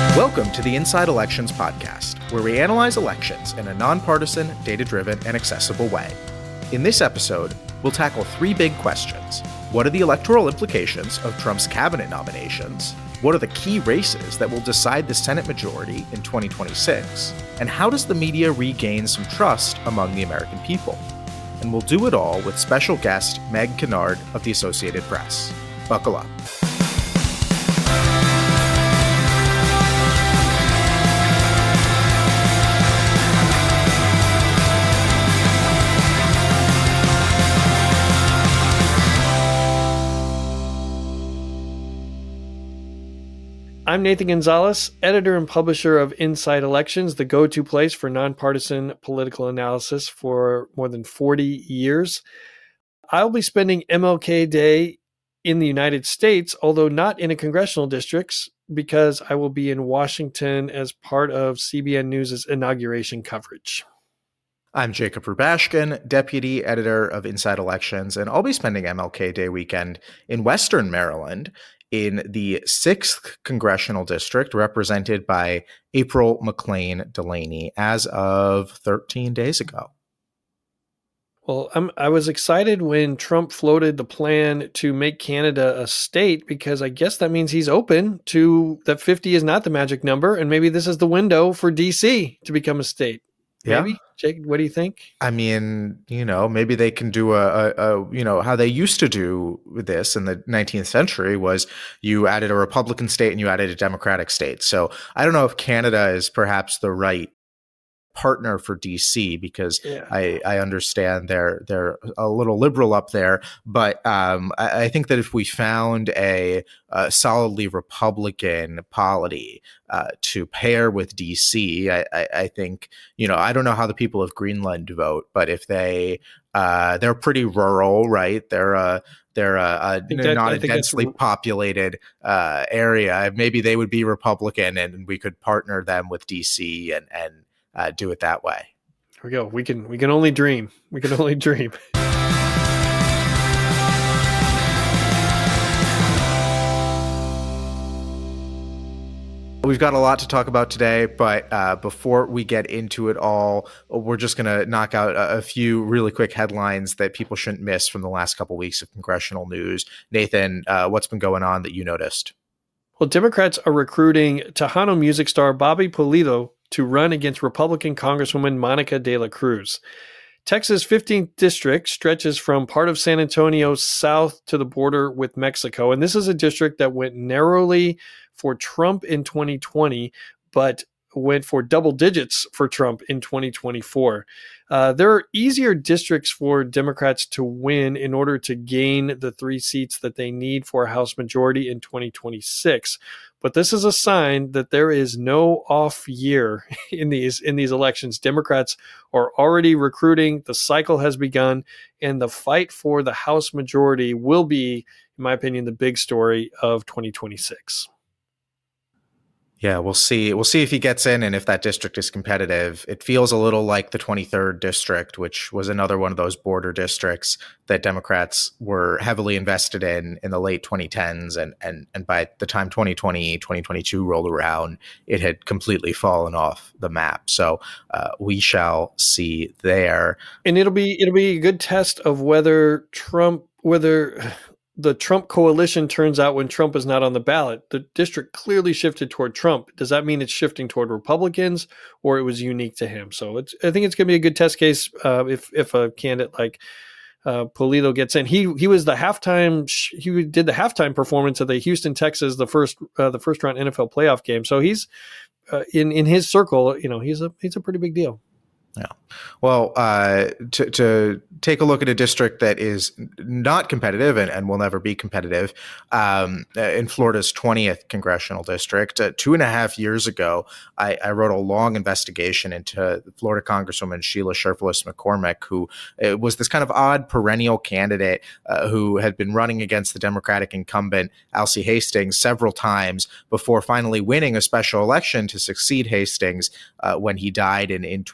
Welcome to the Inside Elections podcast, where we analyze elections in a nonpartisan, data-driven, and accessible way. In this episode, we'll tackle three big questions. What are the electoral implications of Trump's cabinet nominations? What are the key races that will decide the Senate majority in 2026? And how does the media regain some trust among the American people? And we'll do it all with special guest Meg Kinnard of the Associated Press. Buckle up. I'm Nathan Gonzalez, editor and publisher of Inside Elections, the go-to place for nonpartisan political analysis for more than 40 years. I'll be spending MLK Day in the United States, although not in a congressional district, because I will be in Washington as part of CBN News' inauguration coverage. I'm Jacob Rubashkin, deputy editor of Inside Elections, and I'll be spending MLK Day weekend in Western Maryland, in the 6th Congressional District, represented by April McClain Delaney as of 13 days ago. Well, I was excited when Trump floated the plan to make Canada a state, because I guess that means he's open to that 50 is not the magic number, and maybe this is the window for D.C. to become a state. Maybe? Yeah. Jake, what do you think? I mean, maybe they can do how they used to do this in the 19th century was you added a Republican state and you added a Democratic state. So I don't know if Canada is perhaps the right partner for DC, because I understand they're a little liberal up there, but I think that if we found a solidly Republican polity to pair with DC, I think, I don't know how the people of Greenland vote, but if they're pretty rural, right? They're not a densely populated area. Maybe they would be Republican, and we could partner them with DC and do it that way. Here we go. We can only dream. We can only dream. We've got a lot to talk about today, but before we get into it all, we're just going to knock out a few really quick headlines that people shouldn't miss from the last couple of weeks of congressional news. Nathan, what's been going on that you noticed? Well, Democrats are recruiting Tejano music star Bobby Pulido to run against Republican Congresswoman Monica de la Cruz. Texas' 15th district stretches from part of San Antonio south to the border with Mexico. And this is a district that went narrowly for Trump in 2020, but went for double digits for Trump in 2024. There are easier districts for Democrats to win in order to gain the 3 seats that they need for a House majority in 2026. But this is a sign that there is no off year in these elections. Democrats are already recruiting. The cycle has begun, and the fight for the House majority will be, in my opinion, the big story of 2026. Yeah, we'll see. We'll see if he gets in and if that district is competitive. It feels a little like the 23rd district, which was another one of those border districts that Democrats were heavily invested in the late 2010s. And by the time 2020, 2022 rolled around, it had completely fallen off the map. So we shall see there. And it'll be a good test of whether the Trump coalition turns out when Trump is not on the ballot. The district clearly shifted toward Trump. Does that mean it's shifting toward Republicans, or it was unique to him? So I think it's going to be a good test case if a candidate like Pulido gets in. He was the halftime. He did the halftime performance of the Houston Texans, the first round NFL playoff game. So he's in his circle. He's a pretty big deal. Yeah. Well, to take a look at a district that is not competitive and will never be competitive, in Florida's 20th congressional district, 2.5 years ago, I wrote a long investigation into Florida Congresswoman Sheila Sherflus McCormick, who was this kind of odd perennial candidate who had been running against the Democratic incumbent Alcee Hastings several times before finally winning a special election to succeed Hastings when he died in 2020.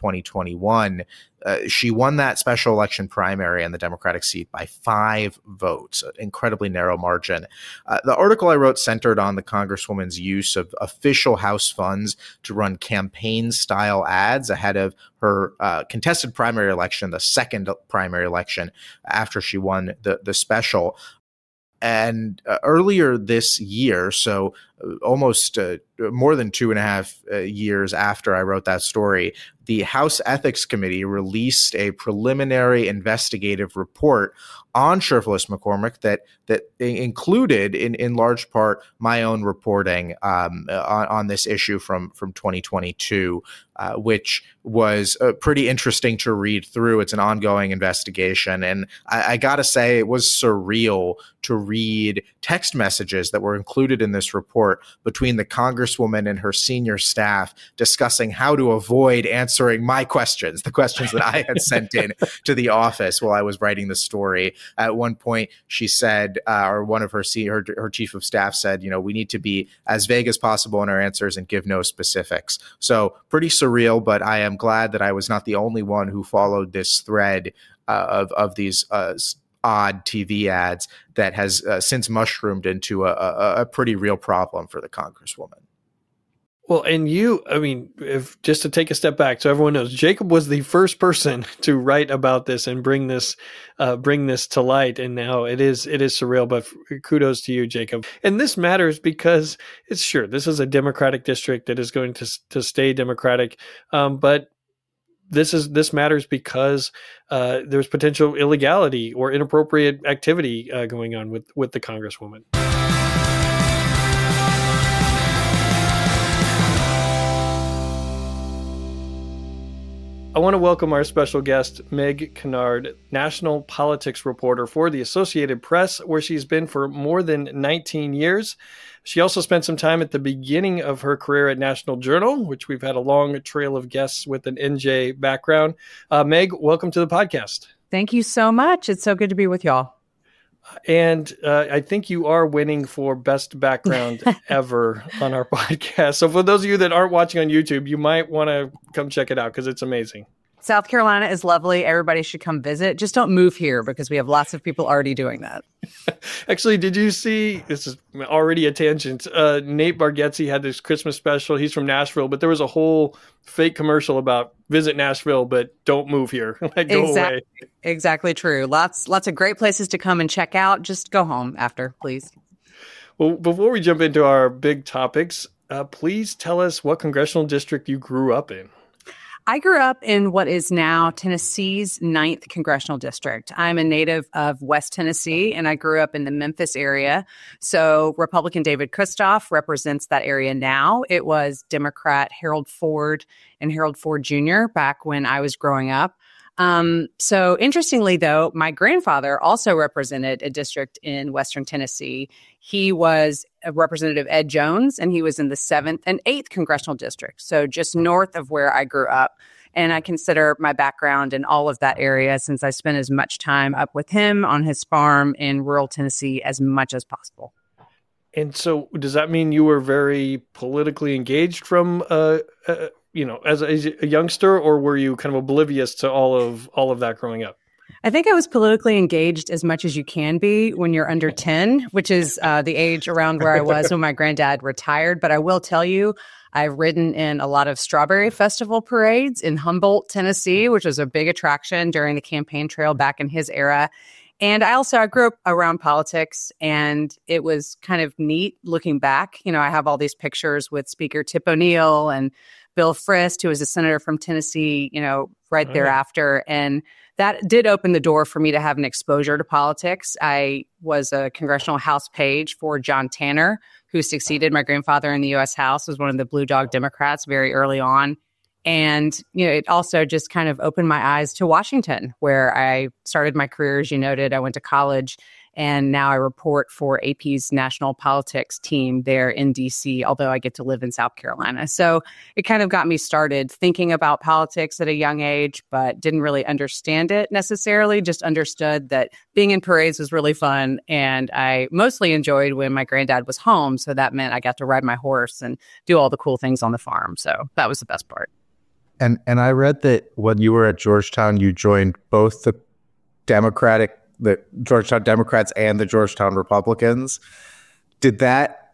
2021. She won that special election primary in the Democratic seat by 5 votes, an incredibly narrow margin. The article I wrote centered on the Congresswoman's use of official House funds to run campaign-style ads ahead of her contested primary election, the second primary election after she won the special. And earlier this year, so almost more than 2.5 years after I wrote that story, the House Ethics Committee released a preliminary investigative report on Sheriff McCormick that included, in large part, my own reporting on this issue from 2022, which was pretty interesting to read through. It's an ongoing investigation, and I got to say, it was surreal to read text messages that were included in this report between the Congresswoman and her senior staff discussing how to avoid answering my questions, the questions that I had sent in to the office while I was writing the story. At one point, she said, or one of her chief of staff said, we need to be as vague as possible in our answers and give no specifics. So pretty surreal, but I am glad that I was not the only one who followed this thread of these odd TV ads that has since mushroomed into a pretty real problem for the Congresswoman. Well, and if just to take a step back, so everyone knows, Jacob was the first person to write about this and bring this to light, and now it is surreal. But kudos to you, Jacob. And this matters because this is a Democratic district that is going to stay Democratic, but this matters because there's potential illegality or inappropriate activity going on with the Congresswoman. I want to welcome our special guest, Meg Kinnard, national politics reporter for the Associated Press, where she's been for more than 19 years. She also spent some time at the beginning of her career at National Journal, which we've had a long trail of guests with an NJ background. Meg, welcome to the podcast. Thank you so much. It's so good to be with y'all. And I think you are winning for best background ever on our podcast. So for those of you that aren't watching on YouTube, you might want to come check it out because it's amazing. South Carolina is lovely. Everybody should come visit. Just don't move here because we have lots of people already doing that. Actually, did you see, this is already a tangent, Nate Bargatze had this Christmas special. He's from Nashville, but there was a whole fake commercial about visit Nashville, but don't move here. Go away. Exactly true. Lots of great places to come and check out. Just go home after, please. Well, before we jump into our big topics, please tell us what congressional district you grew up in. I grew up in what is now Tennessee's 9th congressional district. I'm a native of West Tennessee, and I grew up in the Memphis area. So Republican David Kustoff represents that area now. It was Democrat Harold Ford and Harold Ford Jr. back when I was growing up. So interestingly, though, my grandfather also represented a district in Western Tennessee. He was Representative Ed Jones, and he was in the 7th and 8th congressional district, so just north of where I grew up. And I consider my background in all of that area, since I spent as much time up with him on his farm in rural Tennessee as much as possible. And so does that mean you were very politically engaged from as a youngster, or were you kind of oblivious to all of that growing up? I think I was politically engaged as much as you can be when you're under 10, which is the age around where I was when my granddad retired. But I will tell you, I've ridden in a lot of Strawberry Festival parades in Humboldt, Tennessee, which was a big attraction during the campaign trail back in his era. And I grew up around politics, and it was kind of neat looking back. I have all these pictures with Speaker Tip O'Neill and Bill Frist, who was a senator from Tennessee, right thereafter. And that did open the door for me to have an exposure to politics. I was a congressional House page for John Tanner, who succeeded my grandfather in the U.S. House, was one of the Blue Dog Democrats very early on. And, it also just kind of opened my eyes to Washington, where I started my career. As you noted, I went to college, and now I report for AP's national politics team there in D.C., although I get to live in South Carolina. So it kind of got me started thinking about politics at a young age, but didn't really understand it necessarily, just understood that being in parades was really fun. And I mostly enjoyed when my granddad was home. So that meant I got to ride my horse and do all the cool things on the farm. So that was the best part. And I read that when you were at Georgetown, you joined both the Georgetown Democrats and the Georgetown Republicans. How did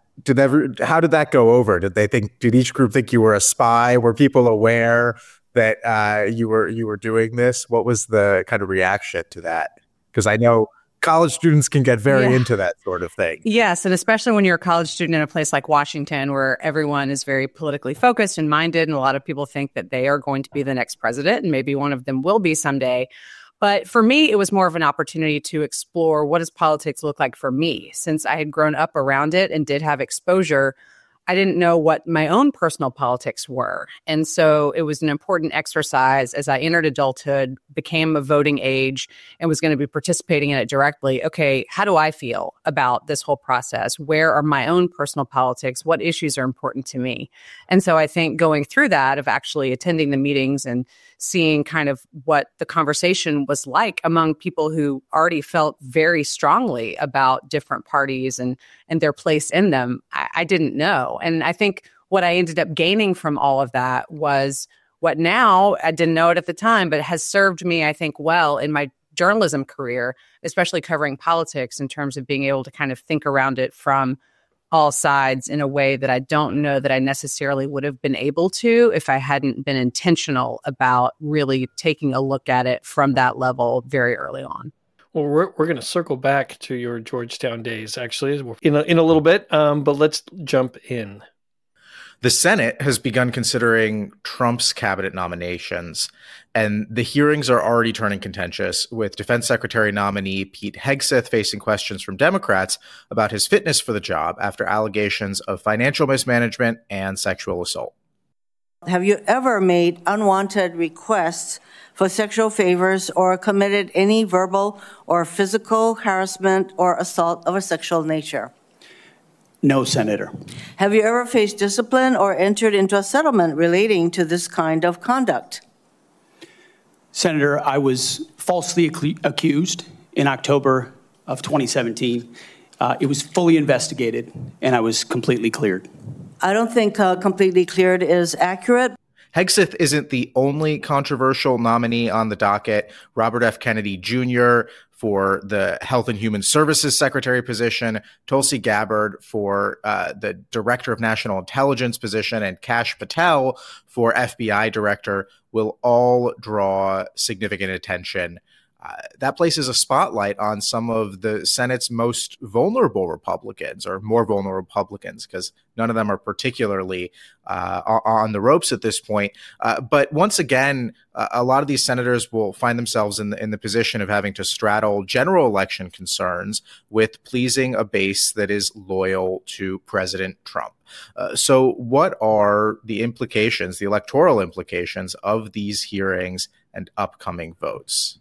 that go over? Did each group think you were a spy? Were people aware that you were doing this? What was the kind of reaction to that? Because I know college students can get very into that sort of thing. Yes, and especially when you're a college student in a place like Washington, where everyone is very politically focused and minded, and a lot of people think that they are going to be the next president, and maybe one of them will be someday. But for me, it was more of an opportunity to explore what does politics look like for me. Since I had grown up around it and did have exposure, I didn't know what my own personal politics were. And so it was an important exercise as I entered adulthood, became of voting age, and was going to be participating in it directly. Okay, how do I feel about this whole process? Where are my own personal politics? What issues are important to me? And so I think going through that, of actually attending the meetings and seeing kind of what the conversation was like among people who already felt very strongly about different parties and their place in them, I didn't know. And I think what I ended up gaining from all of that was what now, I didn't know it at the time, but it has served me, I think, well in my journalism career, especially covering politics, in terms of being able to kind of think around it from all sides in a way that I don't know that I necessarily would have been able to if I hadn't been intentional about really taking a look at it from that level very early on. Well, we're going to circle back to your Georgetown days, actually, in a little bit, but let's jump in. The Senate has begun considering Trump's cabinet nominations, and the hearings are already turning contentious, with Defense Secretary nominee Pete Hegseth facing questions from Democrats about his fitness for the job after allegations of financial mismanagement and sexual assault. Have you ever made unwanted requests for sexual favors or committed any verbal or physical harassment or assault of a sexual nature? No, Senator. Have you ever faced discipline or entered into a settlement relating to this kind of conduct? Senator, I was falsely accused in October of 2017. It was fully investigated, and I was completely cleared. I don't think completely cleared is accurate. Hegseth isn't the only controversial nominee on the docket. Robert F. Kennedy Jr. for the Health and Human Services Secretary position, Tulsi Gabbard for the Director of National Intelligence position, and Kash Patel for FBI Director will all draw significant attention. That places a spotlight on some of the Senate's most vulnerable Republicans, or more vulnerable Republicans, because none of them are particularly on the ropes at this point. But once again, a lot of these senators will find themselves in the position of having to straddle general election concerns with pleasing a base that is loyal to President Trump. So what are the implications, the electoral implications of these hearings and upcoming votes?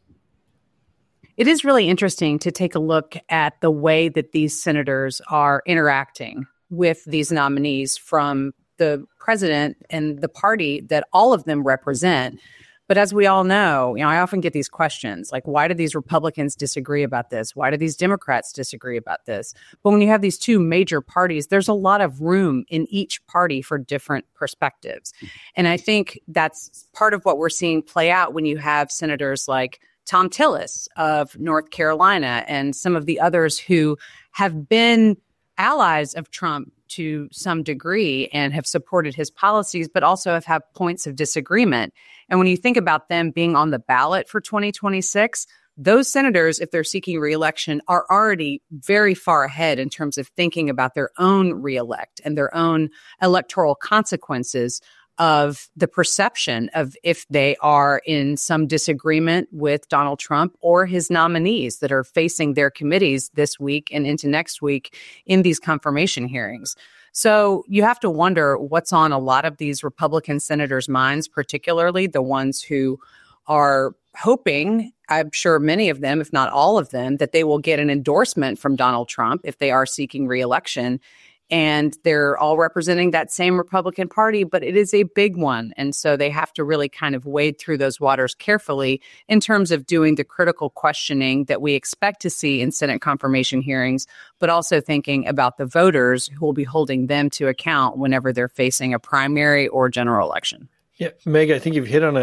It is really interesting to take a look at the way that these senators are interacting with these nominees from the president and the party that all of them represent. But as we all know, I often get these questions like, why do these Republicans disagree about this? Why do these Democrats disagree about this? But when you have these two major parties, there's a lot of room in each party for different perspectives. And I think that's part of what we're seeing play out when you have senators like Thom Tillis of North Carolina and some of the others who have been allies of Trump to some degree and have supported his policies, but also have had points of disagreement. And when you think about them being on the ballot for 2026, those senators, if they're seeking reelection, are already very far ahead in terms of thinking about their own reelect and their own electoral consequences of the perception of if they are in some disagreement with Donald Trump or his nominees that are facing their committees this week and into next week in these confirmation hearings. So you have to wonder what's on a lot of these Republican senators' minds, particularly the ones who are hoping, I'm sure many of them, if not all of them, that they will get an endorsement from Donald Trump if they are seeking reelection. And they're all representing that same Republican Party, but it is a big one. And so they have to really kind of wade through those waters carefully in terms of doing the critical questioning that we expect to see in Senate confirmation hearings, but also thinking about the voters who will be holding them to account whenever they're facing a primary or general election. Yeah, Meg, I think you've hit on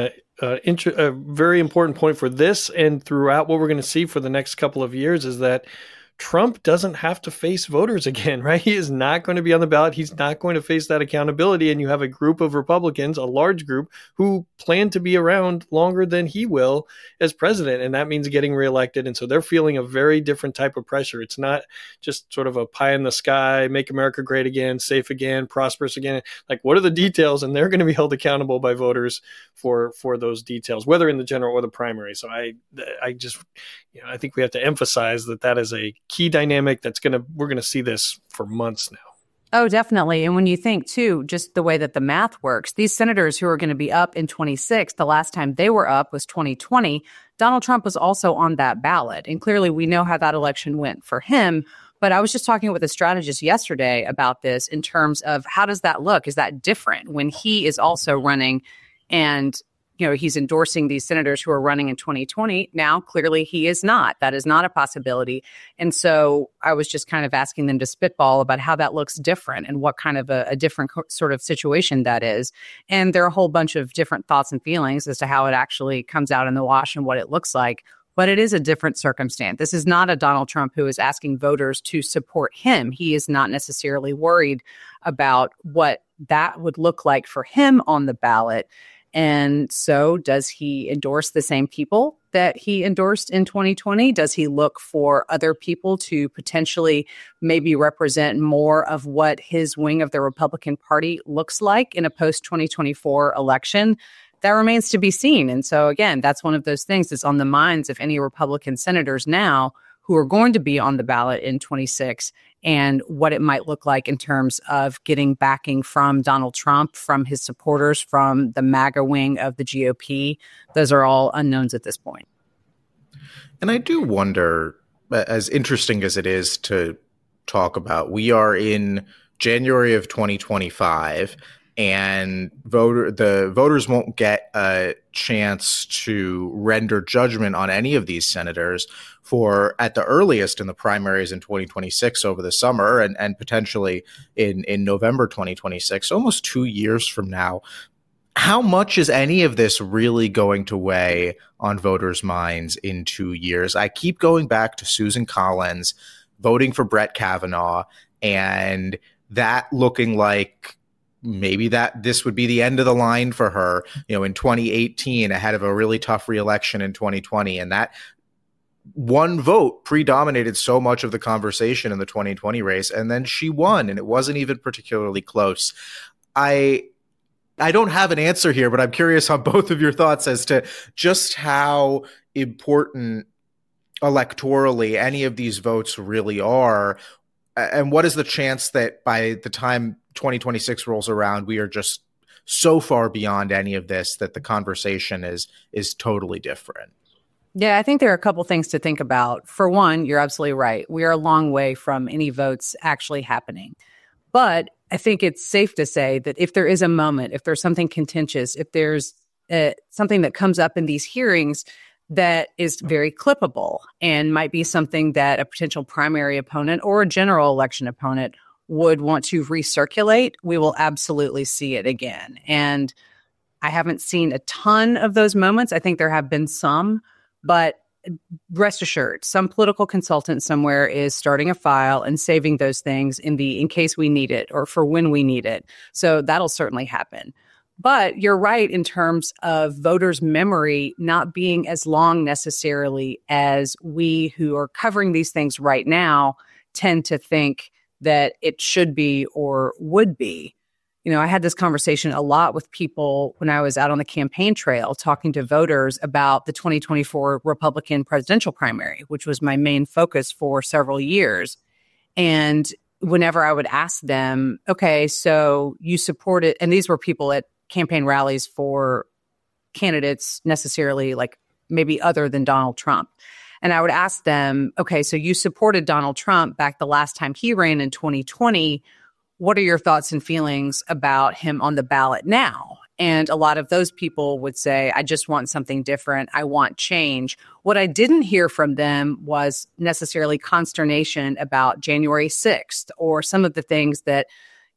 a very important point for this and throughout what we're going to see for the next couple of years is that Trump doesn't have to face voters again, right? He is not going to be on the ballot. He's not going to face that accountability. And you have a group of Republicans, a large group, who plan to be around longer than he will as president. And that means getting reelected. And so they're feeling a very different type of pressure. It's not just sort of a pie in the sky, make America great again, safe again, prosperous again. Like, what are the details? And they're going to be held accountable by voters for those details, whether in the general or the primary. So I just, I think we have to emphasize that is a key dynamic we're going to see this for months now. Oh, definitely. And when you think, too, just the way that the math works, these senators who are going to be up in 26, the last time they were up was 2020. Donald Trump was also on that ballot. And clearly, we know how that election went for him. But I was just talking with a strategist yesterday about this in terms of how does that look? Is that different when he is also running and he's endorsing these senators who are running in 2020. Now, clearly, he is not. That is not a possibility. And so I was just kind of asking them to spitball about how that looks different and what kind of a different sort of situation that is. And there are a whole bunch of different thoughts and feelings as to how it actually comes out in the wash and what it looks like. But it is a different circumstance. This is not a Donald Trump who is asking voters to support him. He is not necessarily worried about what that would look like for him on the ballot. And so does he endorse the same people that he endorsed in 2020? Does he look for other people to potentially maybe represent more of what his wing of the Republican Party looks like in a post-2024 election? That remains to be seen. And so, again, that's one of those things that's on the minds of any Republican senators now who are going to be on the ballot in 26 and what it might look like in terms of getting backing from Donald Trump, from his supporters, from the MAGA wing of the GOP. Those are all unknowns at this point. And I do wonder, as interesting as it is to talk about, we are in January of 2025, and the voters won't get a chance to render judgment on any of these senators for, at the earliest, in the primaries in 2026 over the summer and potentially in November 2026, almost 2 years from now. How much is any of this really going to weigh on voters' minds in 2 years? I keep going back to Susan Collins voting for Brett Kavanaugh and that looking like maybe that this would be the end of the line for her, in 2018 ahead of a really tough reelection in 2020. And that one vote predominated so much of the conversation in the 2020 race. And then she won, and it wasn't even particularly close. I don't have an answer here, but I'm curious on both of your thoughts as to just how important electorally any of these votes really are. And what is the chance that by the time 2026 rolls around, we are just so far beyond any of this that the conversation is totally different? Yeah, I think there are a couple things to think about. For one, you're absolutely right. We are a long way from any votes actually happening. But I think it's safe to say that if there is a moment, if there's something contentious, if there's something that comes up in these hearings that is very clippable and might be something that a potential primary opponent or a general election opponent would want to recirculate, we will absolutely see it again. And I haven't seen a ton of those moments. I think there have been some, but rest assured, some political consultant somewhere is starting a file and saving those things in case we need it or for when we need it. So that'll certainly happen. But you're right in terms of voters' memory not being as long necessarily as we who are covering these things right now tend to think that it should be or would be. I had this conversation a lot with people when I was out on the campaign trail talking to voters about the 2024 Republican presidential primary, which was my main focus for several years. And whenever I would ask them, okay, so you supported, and these were people at campaign rallies for candidates necessarily like maybe other than Donald Trump. And I would ask them, okay, so you supported Donald Trump back the last time he ran in 2020. What are your thoughts and feelings about him on the ballot now? And a lot of those people would say, I just want something different. I want change. What I didn't hear from them was necessarily consternation about January 6th or some of the things that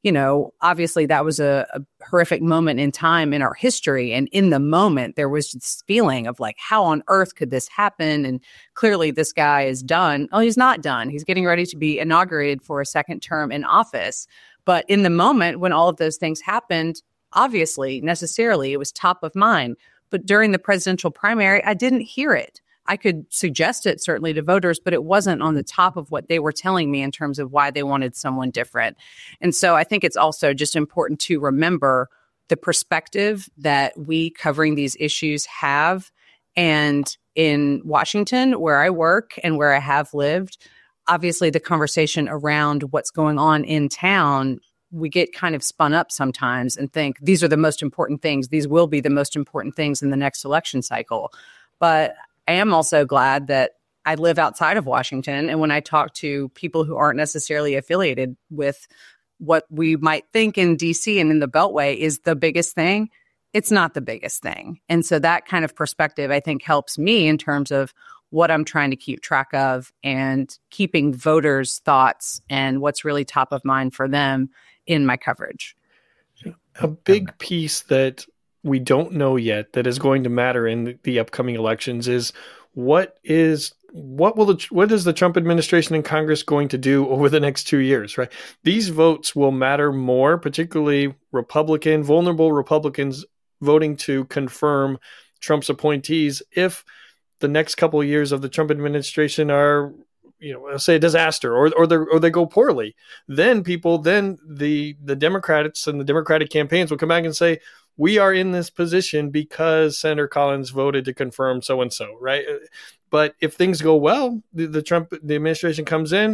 obviously that was a horrific moment in time in our history. And in the moment, there was this feeling of like, how on earth could this happen? And clearly this guy is done. Oh, he's not done. He's getting ready to be inaugurated for a second term in office. But in the moment when all of those things happened, obviously, necessarily, it was top of mind. But during the presidential primary, I didn't hear it. I could suggest it certainly to voters, but it wasn't on the top of what they were telling me in terms of why they wanted someone different. And so I think it's also just important to remember the perspective that we covering these issues have. And in Washington, where I work and where I have lived, obviously the conversation around what's going on in town, we get kind of spun up sometimes and think these are the most important things. These will be the most important things in the next election cycle. But I am also glad that I live outside of Washington. And when I talk to people who aren't necessarily affiliated with what we might think in DC and in the Beltway is the biggest thing, it's not the biggest thing. And so that kind of perspective, I think, helps me in terms of what I'm trying to keep track of and keeping voters' thoughts and what's really top of mind for them in my coverage. A big piece that we don't know yet that is going to matter in the upcoming elections is what is the Trump administration and Congress going to do over the next 2 years, right? These votes will matter more, particularly vulnerable Republicans voting to confirm Trump's appointees if the next couple of years of the Trump administration are, say a disaster or they go poorly. Then the Democrats and the Democratic campaigns will come back and say, we are in this position because Senator Collins voted to confirm so-and-so, right? But if things go well, the administration comes in,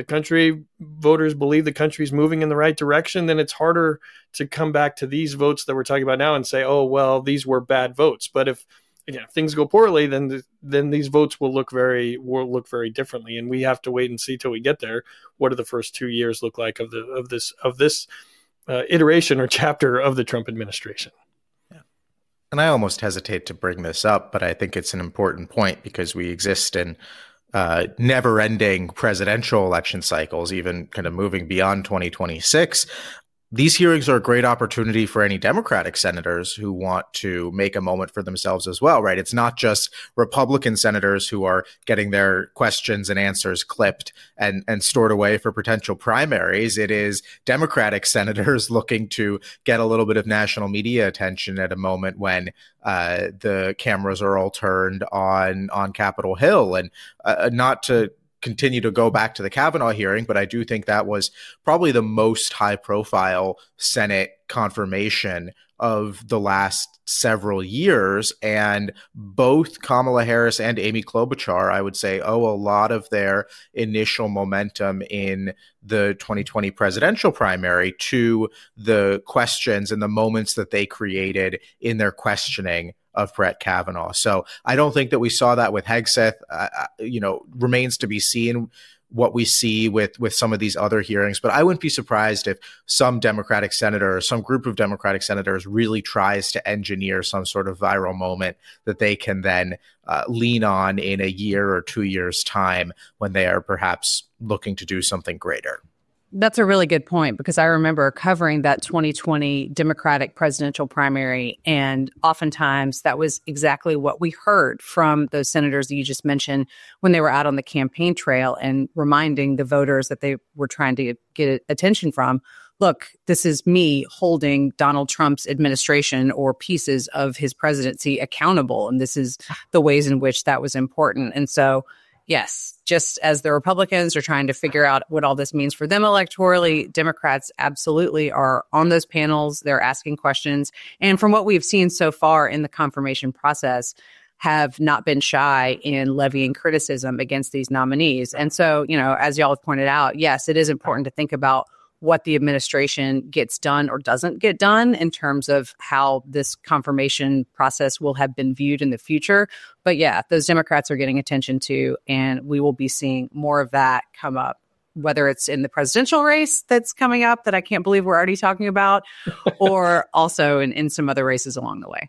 voters believe the country's moving in the right direction, then it's harder to come back to these votes that we're talking about now and say, oh, well, these were bad votes. But if things go poorly, then these votes will look very differently. And we have to wait and see till we get there. What do the first 2 years look like of this iteration or chapter of the Trump administration? Yeah. And I almost hesitate to bring this up, but I think it's an important point because we exist in never-ending presidential election cycles, even kind of moving beyond 2026. These hearings are a great opportunity for any Democratic senators who want to make a moment for themselves as well, right? It's not just Republican senators who are getting their questions and answers clipped and stored away for potential primaries. It is Democratic senators looking to get a little bit of national media attention at a moment when the cameras are all turned on Capitol Hill. And not to continue to go back to the Kavanaugh hearing, but I do think that was probably the most high-profile Senate confirmation of the last several years. And both Kamala Harris and Amy Klobuchar, I would say, owe a lot of their initial momentum in the 2020 presidential primary to the questions and the moments that they created in their questioning of Brett Kavanaugh. So I don't think that we saw that with Hegseth. Remains to be seen what we see with some of these other hearings. But I wouldn't be surprised if some Democratic senator or some group of Democratic senators really tries to engineer some sort of viral moment that they can then lean on in a year or 2 years' time when they are perhaps looking to do something greater. That's a really good point because I remember covering that 2020 Democratic presidential primary, and oftentimes that was exactly what we heard from those senators that you just mentioned when they were out on the campaign trail and reminding the voters that they were trying to get attention from. Look, this is me holding Donald Trump's administration or pieces of his presidency accountable, and this is the ways in which that was important. And so yes, just as the Republicans are trying to figure out what all this means for them electorally, Democrats absolutely are on those panels. They're asking questions. And from what we've seen so far in the confirmation process, have not been shy in levying criticism against these nominees. And so, as y'all have pointed out, yes, it is important to think about what the administration gets done or doesn't get done in terms of how this confirmation process will have been viewed in the future. But yeah, those Democrats are getting attention too, and we will be seeing more of that come up, whether it's in the presidential race that's coming up that I can't believe we're already talking about, or also in some other races along the way.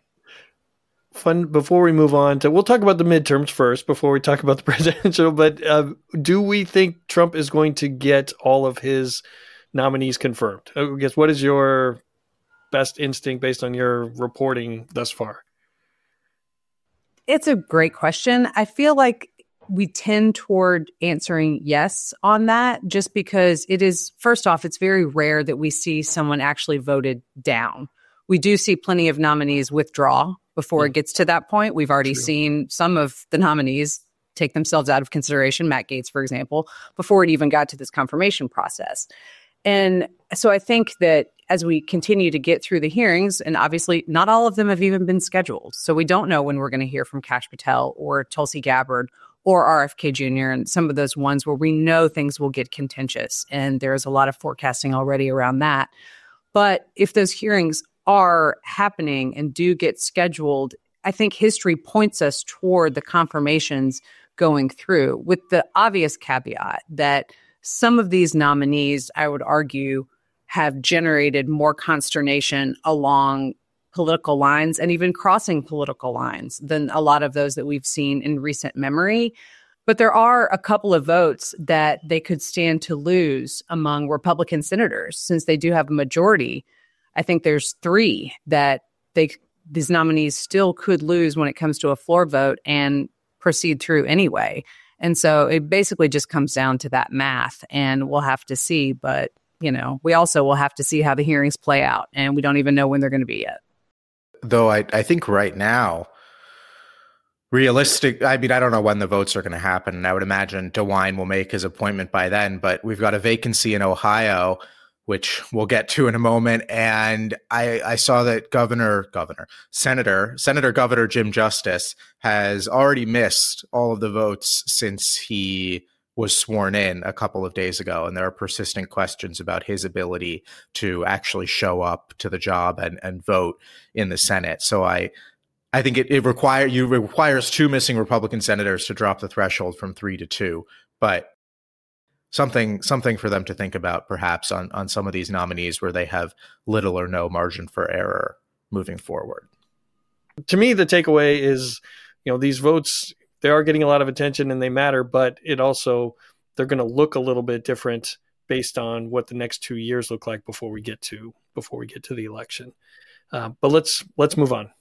Fun. Before we move on we'll talk about the midterms first before we talk about the presidential, but do we think Trump is going to get all of his nominees confirmed. I guess, what is your best instinct based on your reporting thus far? It's a great question. I feel like we tend toward answering yes on that, just because it is, first off, it's very rare that we see someone actually voted down. We do see plenty of nominees withdraw before it gets to that point. We've already seen some of the nominees take themselves out of consideration, Matt Gaetz, for example, before it even got to this confirmation process. And so I think that as we continue to get through the hearings, and obviously not all of them have even been scheduled, so we don't know when we're going to hear from Kash Patel or Tulsi Gabbard or RFK Jr. and some of those ones where we know things will get contentious. And there's a lot of forecasting already around that. But if those hearings are happening and do get scheduled, I think history points us toward the confirmations going through, with the obvious caveat that some of these nominees, I would argue, have generated more consternation along political lines and even crossing political lines than a lot of those that we've seen in recent memory. But there are a couple of votes that they could stand to lose among Republican senators, since they do have a majority. I think there's 3 that these nominees still could lose when it comes to a floor vote and proceed through anyway. And so it basically just comes down to that math, and we'll have to see. But, we also will have to see how the hearings play out, and we don't even know when they're going to be yet. Though I think right now, I don't know when the votes are going to happen, and I would imagine DeWine will make his appointment by then, but we've got a vacancy in Ohio, which we'll get to in a moment. And I saw that Senator Governor Jim Justice has already missed all of the votes since he was sworn in a couple of days ago. And there are persistent questions about his ability to actually show up to the job and vote in the Senate. So I think it requires 2 missing Republican senators to drop the threshold from 3 to 2. But something for them to think about, perhaps, on some of these nominees where they have little or no margin for error moving forward. To me, the takeaway is, these votes, they are getting a lot of attention and they matter, but they're going to look a little bit different based on what the next 2 years look like before we get to the election. But let's move on.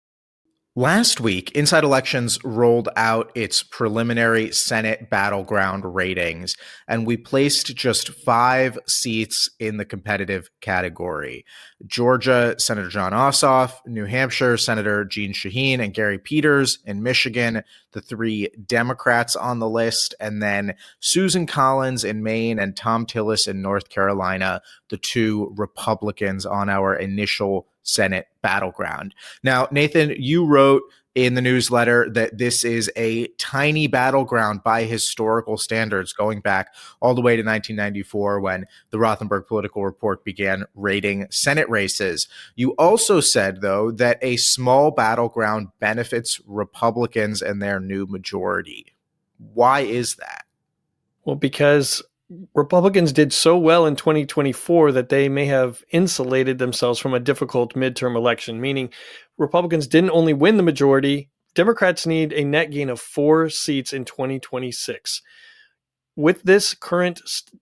Last week, Inside Elections rolled out its preliminary Senate battleground ratings, and we placed just 5 seats in the competitive category. Georgia, Senator Jon Ossoff; New Hampshire, Senator Jeanne Shaheen and Gary Peters; in Michigan, the 3 Democrats on the list; and then Susan Collins in Maine and Thom Tillis in North Carolina, the 2 Republicans on our initial Senate battleground. Now, Nathan, you wrote in the newsletter that this is a tiny battleground by historical standards, going back all the way to 1994 when the Rothenberg Political Report began rating Senate races. You also said, though, that a small battleground benefits Republicans and their new majority. Why is that? Well, because Republicans did so well in 2024 that they may have insulated themselves from a difficult midterm election, meaning Republicans didn't only win the majority. Democrats need a net gain of 4 seats in 2026. With this current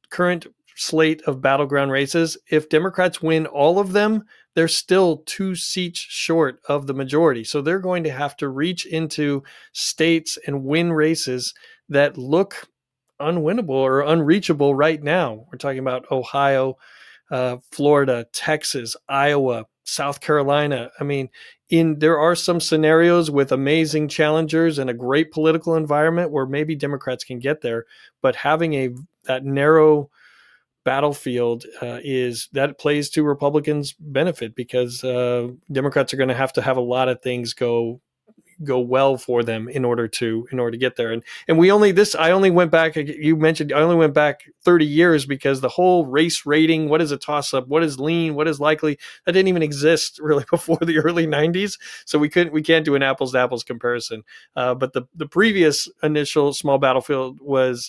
slate of battleground races, if Democrats win all of them, they're still 2 seats short of the majority. So they're going to have to reach into states and win races that look unwinnable or unreachable right now. We're talking about Ohio, Florida, Texas, Iowa, South Carolina. I mean, there are some scenarios with amazing challengers and a great political environment where maybe Democrats can get there, but having that narrow battlefield that plays to Republicans' benefit, because Democrats are going to have a lot of things go well for them in order to get there. And I only went back, you mentioned, I only went back 30 years because the whole race rating, what is a toss up, what is lean, what is likely, that didn't even exist really before the early 90s. So we can't do an apples to apples comparison. But the previous initial smallest battlefield was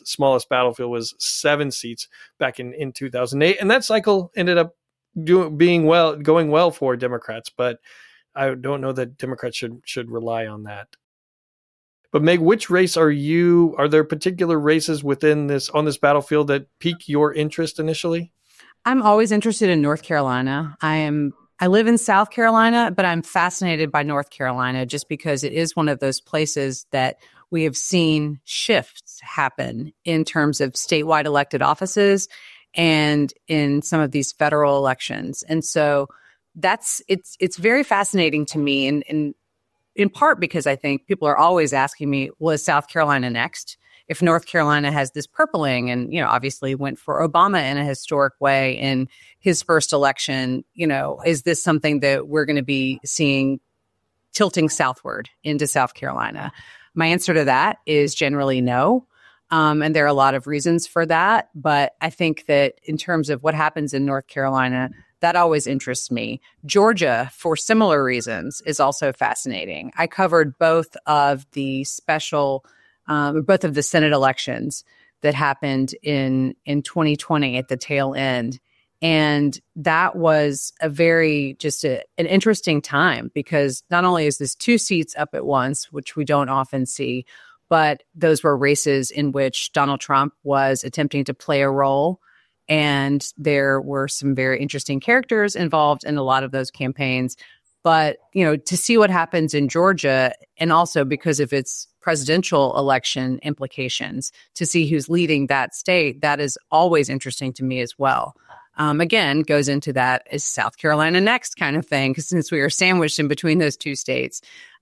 7 seats back in 2008. And that cycle ended up going well for Democrats, but I don't know that Democrats should rely on that. But Meg, which race are there particular races on this battlefield that pique your interest initially? I'm always interested in North Carolina. I live in South Carolina, but I'm fascinated by North Carolina just because it is one of those places that we have seen shifts happen in terms of statewide elected offices and in some of these federal elections. And so it's very fascinating to me, and in part because I think people are always asking me, well, is South Carolina next? If North Carolina has this purpling and, obviously went for Obama in a historic way in his first election, is this something that we're going to be seeing tilting southward into South Carolina? My answer to that is generally no. And there are a lot of reasons for that. But I think that in terms of what happens in North Carolina, that always interests me. Georgia, for similar reasons, is also fascinating. I covered both of the both of the Senate elections that happened in 2020 at the tail end. And that was an interesting time because not only is this 2 seats up at once, which we don't often see, but those were races in which Donald Trump was attempting to play a role. And there were some very interesting characters involved in a lot of those campaigns. But, to see what happens in Georgia, and also because of its presidential election implications, to see who's leading that state, that is always interesting to me as well. Again, goes into that is South Carolina next kind of thing, because since we are sandwiched in between those 2 states.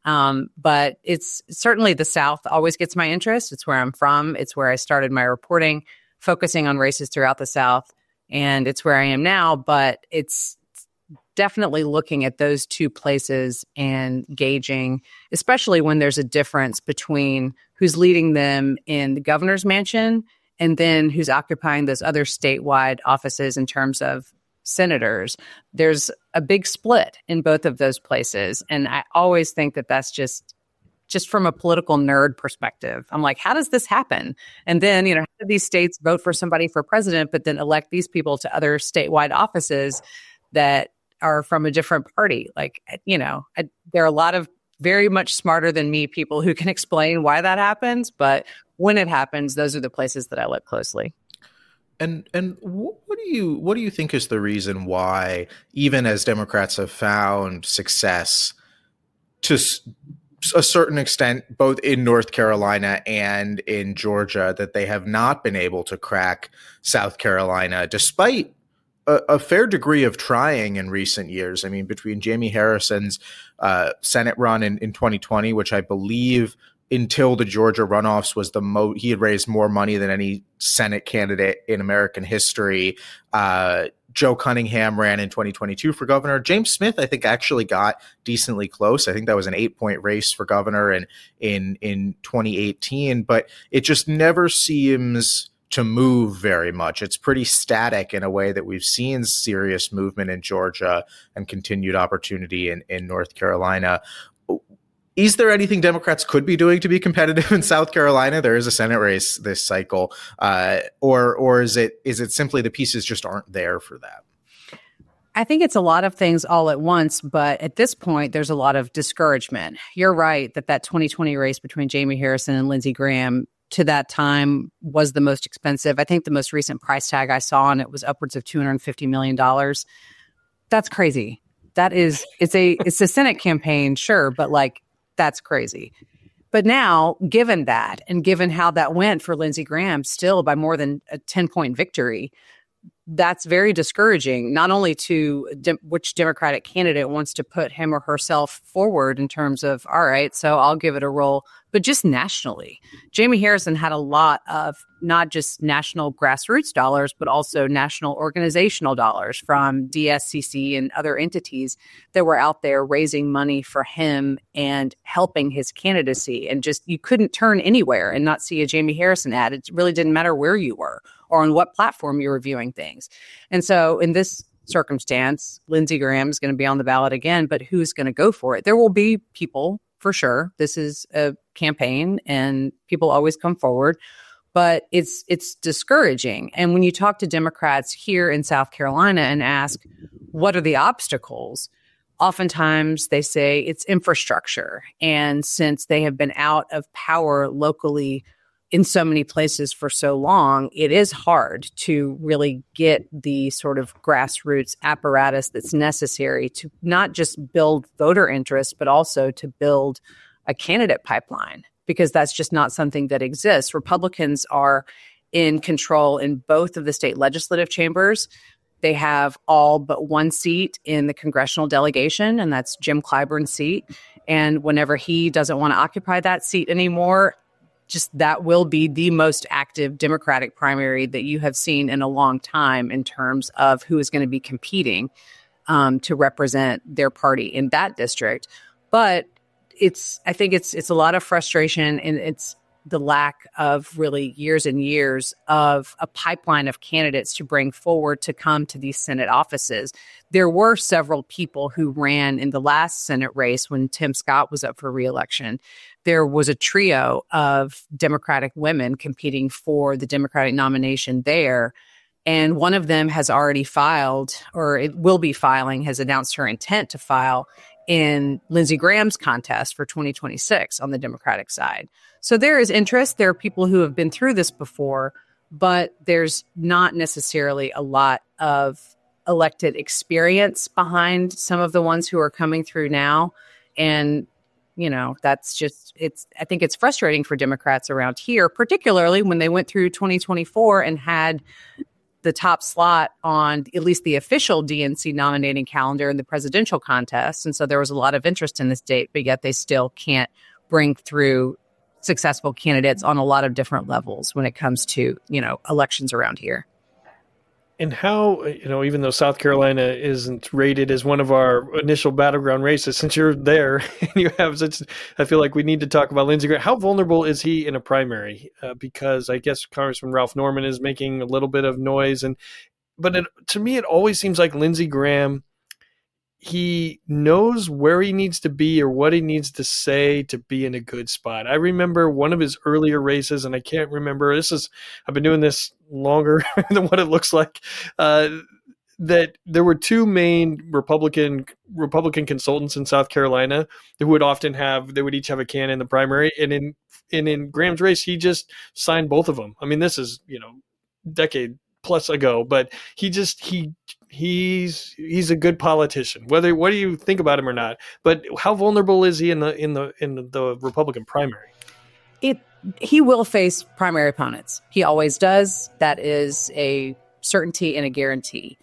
But it's certainly the South always gets my interest. It's where I'm from. It's where I started my reporting, focusing on races throughout the South. And it's where I am now. But it's definitely looking at those 2 places and gauging, especially when there's a difference between who's leading them in the governor's mansion and then who's occupying those other statewide offices in terms of senators. There's a big split in both of those places. And I always think that that's just from a political nerd perspective. I'm like, how does this happen? And then, how do these states vote for somebody for president, but then elect these people to other statewide offices that are from a different party? There are a lot of very much smarter than me people who can explain why that happens. But when it happens, those are the places that I look closely. And what do you think is the reason why, even as Democrats have found success to a certain extent, both in North Carolina and in Georgia, that they have not been able to crack South Carolina, despite a fair degree of trying in recent years? I mean, between Jamie Harrison's Senate run in 2020, which I believe until the Georgia runoffs was he had raised more money than any Senate candidate in American history. Joe Cunningham ran in 2022 for governor. James Smith, I think, actually got decently close. I think that was an 8-point race for governor in 2018, but it just never seems to move very much. It's pretty static in a way that we've seen serious movement in Georgia and continued opportunity in North Carolina. Is there anything Democrats could be doing to be competitive in South Carolina? There is a Senate race this cycle, or is it simply the pieces just aren't there for that? I think it's a lot of things all at once, but at this point, there's a lot of discouragement. You're right that 2020 race between Jamie Harrison and Lindsey Graham to that time was the most expensive. I think the most recent price tag I saw on it was upwards of $250 million. That's crazy. It's a Senate campaign, sure, but that's crazy. But now, given that, and given how that went for Lindsey Graham, still by more than a 10-point victory, that's very discouraging, not only to which Democratic candidate wants to put him or herself forward in terms of, all right, so I'll give it a roll, but just nationally. Jamie Harrison had a lot of not just national grassroots dollars, but also national organizational dollars from DSCC and other entities that were out there raising money for him and helping his candidacy. And just, you couldn't turn anywhere and not see a Jamie Harrison ad. It really didn't matter where you were or on what platform you were viewing things. And so in this circumstance, Lindsey Graham is going to be on the ballot again, but who's going to go for it? There will be people, for sure. This is a campaign and people always come forward, but it's discouraging. And when you talk to Democrats here in South Carolina and ask, what are the obstacles? Oftentimes they say it's infrastructure. And since they have been out of power locally in so many places for so long, it is hard to really get the sort of grassroots apparatus that's necessary to not just build voter interest, but also to build a candidate pipeline, because that's just not something that exists. Republicans are in control in both of the state legislative chambers. They have all but one seat in the congressional delegation, and that's Jim Clyburn's seat. And whenever he doesn't want to occupy that seat anymore, just that will be the most active Democratic primary that you have seen in a long time in terms of who is going to be competing to represent their party in that district. But I think it's a lot of frustration, and it's the lack of really years and years of a pipeline of candidates to bring forward to come to these Senate offices. There were several people who ran in the last Senate race when Tim Scott was up for re-election. There was a trio of Democratic women competing for the Democratic nomination there. And one of them has already filed, or it will be filing, has announced her intent to file in Lindsey Graham's contest for 2026 on the Democratic side. So there is interest. There are people who have been through this before, but there's not necessarily a lot of elected experience behind some of the ones who are coming through now. And, you know, that's just, I think it's frustrating for Democrats around here, particularly when they went through 2024 and had the top slot on at least the official DNC nominating calendar in the presidential contest. And so there was a lot of interest in this date, but yet they still can't bring through successful candidates on a lot of different levels when it comes to, you know, elections around here. And how, you know, even though South Carolina isn't rated as one of our initial battleground races, since you're there and you have such, I feel like we need to talk about Lindsey Graham. How vulnerable is he in a primary? Because I guess Congressman Ralph Norman is making a little bit of noise. But to me, it always seems like Lindsey Graham, he knows where he needs to be or what he needs to say to be in a good spot. I remember one of his earlier races, and I can't remember, I've been doing this longer than what it looks like, that there were two main Republican consultants in South Carolina who would often they would each have a candidate in the primary. And in Graham's race, he just signed both of them. I mean, this is, you know, decade plus ago, but he's a good politician, what do you think about him or not? But how vulnerable is he in the Republican primary? He will face primary opponents. He always does. That is a certainty and a guarantee.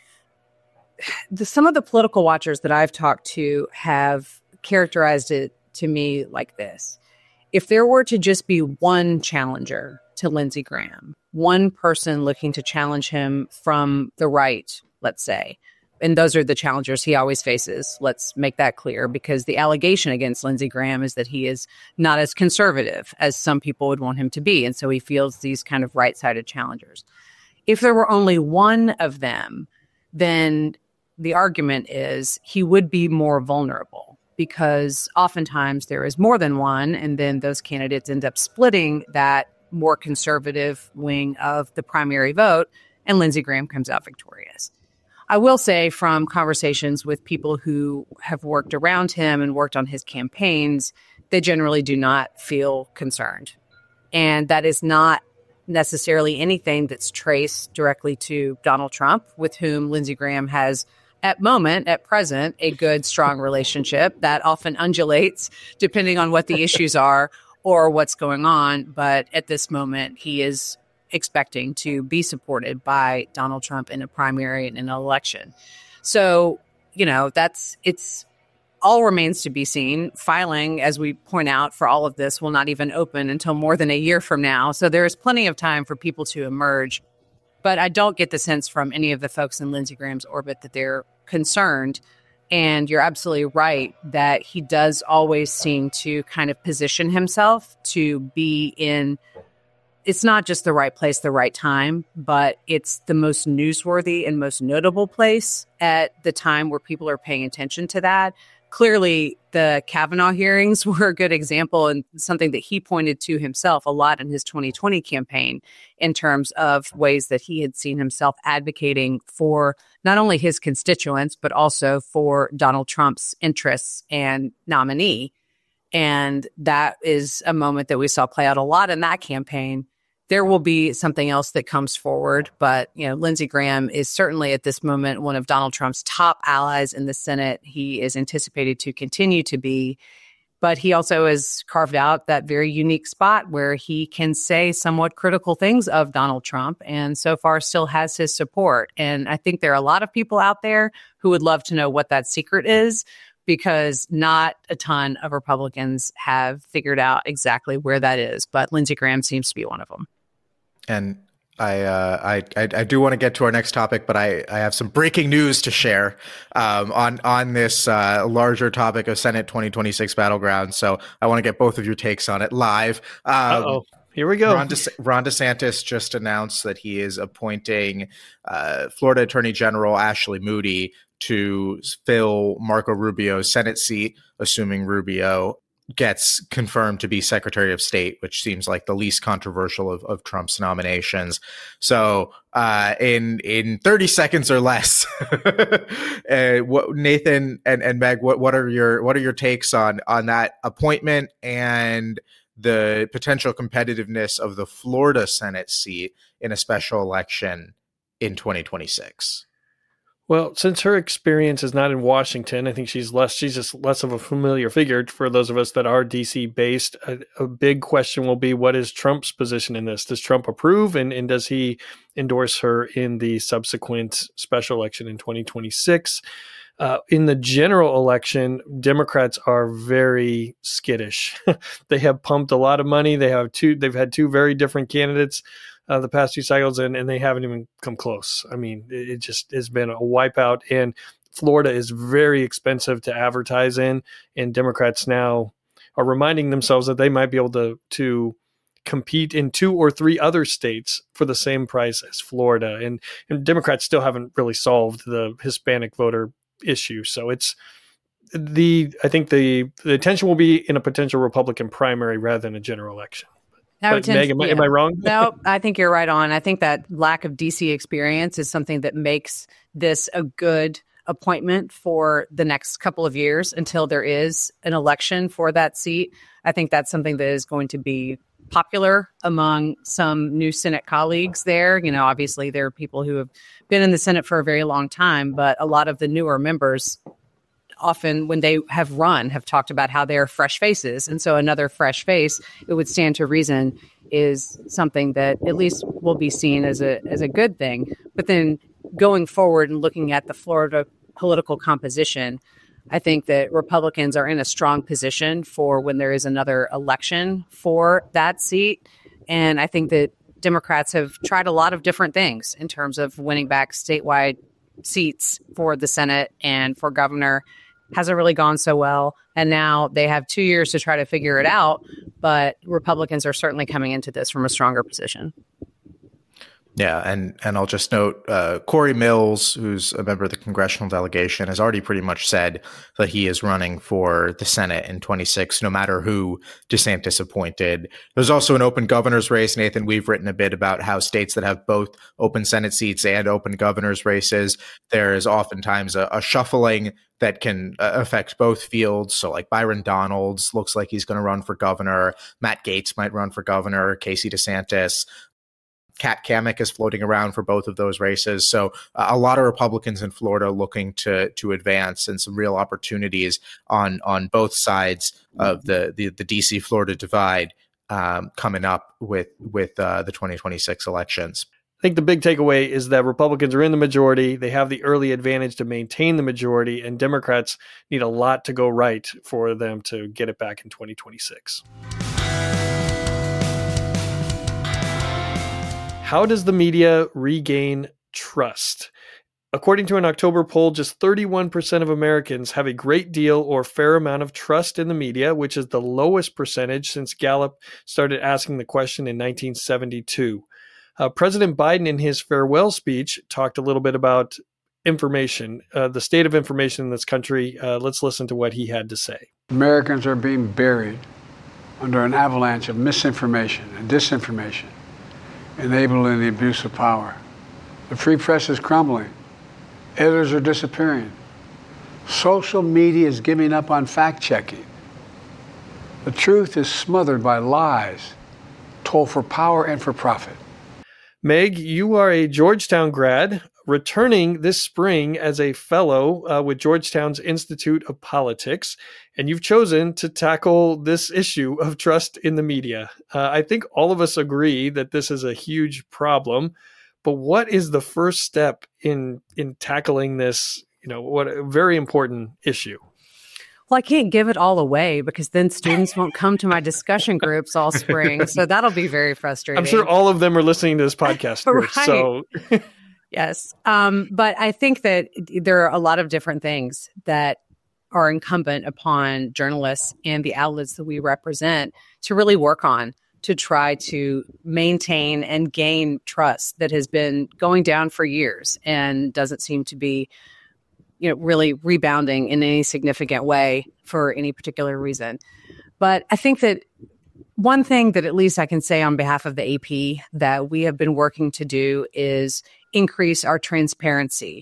Some of the political watchers that I've talked to have characterized it to me like this. If there were to just be one challenger to Lindsey Graham, one person looking to challenge him from the right, let's say, and those are the challengers he always faces. Let's make that clear, because the allegation against Lindsey Graham is that he is not as conservative as some people would want him to be. And so he feels these kind of right-sided challengers. If there were only one of them, then the argument is he would be more vulnerable, because oftentimes there is more than one, and then those candidates end up splitting that more conservative wing of the primary vote, and Lindsey Graham comes out victorious. I will say, from conversations with people who have worked around him and worked on his campaigns, they generally do not feel concerned. And that is not necessarily anything that's traced directly to Donald Trump, with whom Lindsey Graham has, at present, a good, strong relationship that often undulates depending on what the issues are or what's going on. But at this moment, he is expecting to be supported by Donald Trump in a primary and in an election. So, you know, it's all remains to be seen. Filing, as we point out, for all of this will not even open until more than a year from now. So there is plenty of time for people to emerge. But I don't get the sense from any of the folks in Lindsey Graham's orbit that they're concerned. And you're absolutely right that he does always seem to kind of position himself to be in, it's not just the right place, the right time, but it's the most newsworthy and most notable place at the time where people are paying attention to that. Clearly, the Kavanaugh hearings were a good example, and something that he pointed to himself a lot in his 2020 campaign in terms of ways that he had seen himself advocating for not only his constituents, but also for Donald Trump's interests and nominee. And that is a moment that we saw play out a lot in that campaign. there will be something else that comes forward. But, Lindsey Graham is certainly at this moment one of Donald Trump's top allies in the Senate. He is anticipated to continue to be. But he also has carved out that very unique spot where he can say somewhat critical things of Donald Trump, and so far still has his support. And I think there are a lot of people out there who would love to know what that secret is, because not a ton of Republicans have figured out exactly where that is. But Lindsey Graham seems to be one of them. And I do want to get to our next topic, but I have some breaking news to share on this larger topic of Senate 2026 battleground. So I want to get both of your takes on it live. Here we go. Ron DeSantis just announced that he is appointing Florida Attorney General Ashley Moody to fill Marco Rubio's Senate seat, assuming Rubio gets confirmed to be Secretary of State, which seems like the least controversial of Trump's nominations. So in 30 seconds or less, Nathan and Meg, what are your takes on that appointment and the potential competitiveness of the Florida Senate seat in a special election in 2026? Well, since her experience is not in Washington, I think she's just less of a familiar figure for those of us that are DC based. A big question will be, what is Trump's position in this? Does Trump approve, and does he endorse her in the subsequent special election in 2026? In the general election, Democrats are very skittish. They have pumped a lot of money. They've had two very different candidates the past two cycles, and they haven't even come close. I mean, it just has been a wipeout, and Florida is very expensive to advertise in, and Democrats now are reminding themselves that they might be able to compete in 2 or 3 other states for the same price as Florida. And Democrats still haven't really solved the Hispanic voter issue. So I think the attention will be in a potential Republican primary rather than a general election. Meg, am I wrong? No, I think you're right on. I think that lack of DC experience is something that makes this a good appointment for the next couple of years until there is an election for that seat. I think that's something that is going to be popular among some new Senate colleagues there. Obviously there are people who have been in the Senate for a very long time, but a lot of the newer members often when they have talked about how they're fresh faces. And so another fresh face, it would stand to reason, is something that at least will be seen as a good thing. But then going forward and looking at the Florida political composition, I think that Republicans are in a strong position for when there is another election for that seat. And I think that Democrats have tried a lot of different things in terms of winning back statewide seats for the Senate and for governor. Hasn't really gone so well. And now they have 2 years to try to figure it out. But Republicans are certainly coming into this from a stronger position. Yeah, and I'll just note, Corey Mills, who's a member of the congressional delegation, has already pretty much said that he is running for the Senate in 26, no matter who DeSantis appointed. There's also an open governor's race. Nathan, we've written a bit about how states that have both open Senate seats and open governor's races, there is oftentimes a shuffling that can affect both fields. So like Byron Donalds looks like he's going to run for governor. Matt Gaetz might run for governor. Casey DeSantis. Kat Kamik is floating around for both of those races. So a lot of Republicans in Florida looking to advance, and some real opportunities on both sides of the DC Florida divide coming up with the 2026 elections. I think the big takeaway is that Republicans are in the majority. They have the early advantage to maintain the majority, and Democrats need a lot to go right for them to get it back in 2026. How does the media regain trust? According to an October poll, just 31% of Americans have a great deal or fair amount of trust in the media, which is the lowest percentage since Gallup started asking the question in 1972. President Biden, in his farewell speech, talked a little bit about information, the state of information in this country. Let's listen to what he had to say. Americans are being buried under an avalanche of misinformation and disinformation, enabling the abuse of power. The free press is crumbling. Editors are disappearing. Social media is giving up on fact-checking. The truth is smothered by lies, toll for power and for profit. Meg, you are a Georgetown grad, returning this spring as a fellow with Georgetown's Institute of Politics, and you've chosen to tackle this issue of trust in the media. I think all of us agree that this is a huge problem, but what is the first step in tackling this, what a very important issue? Well, I can't give it all away because then students won't come to my discussion groups all spring. So that'll be very frustrating. I'm sure all of them are listening to this podcast. Right. So yes. But I think that there are a lot of different things that are incumbent upon journalists and the outlets that we represent to really work on to try to maintain and gain trust that has been going down for years and doesn't seem to be really rebounding in any significant way for any particular reason. But I think that one thing that at least I can say on behalf of the AP that we have been working to do is increase our transparency.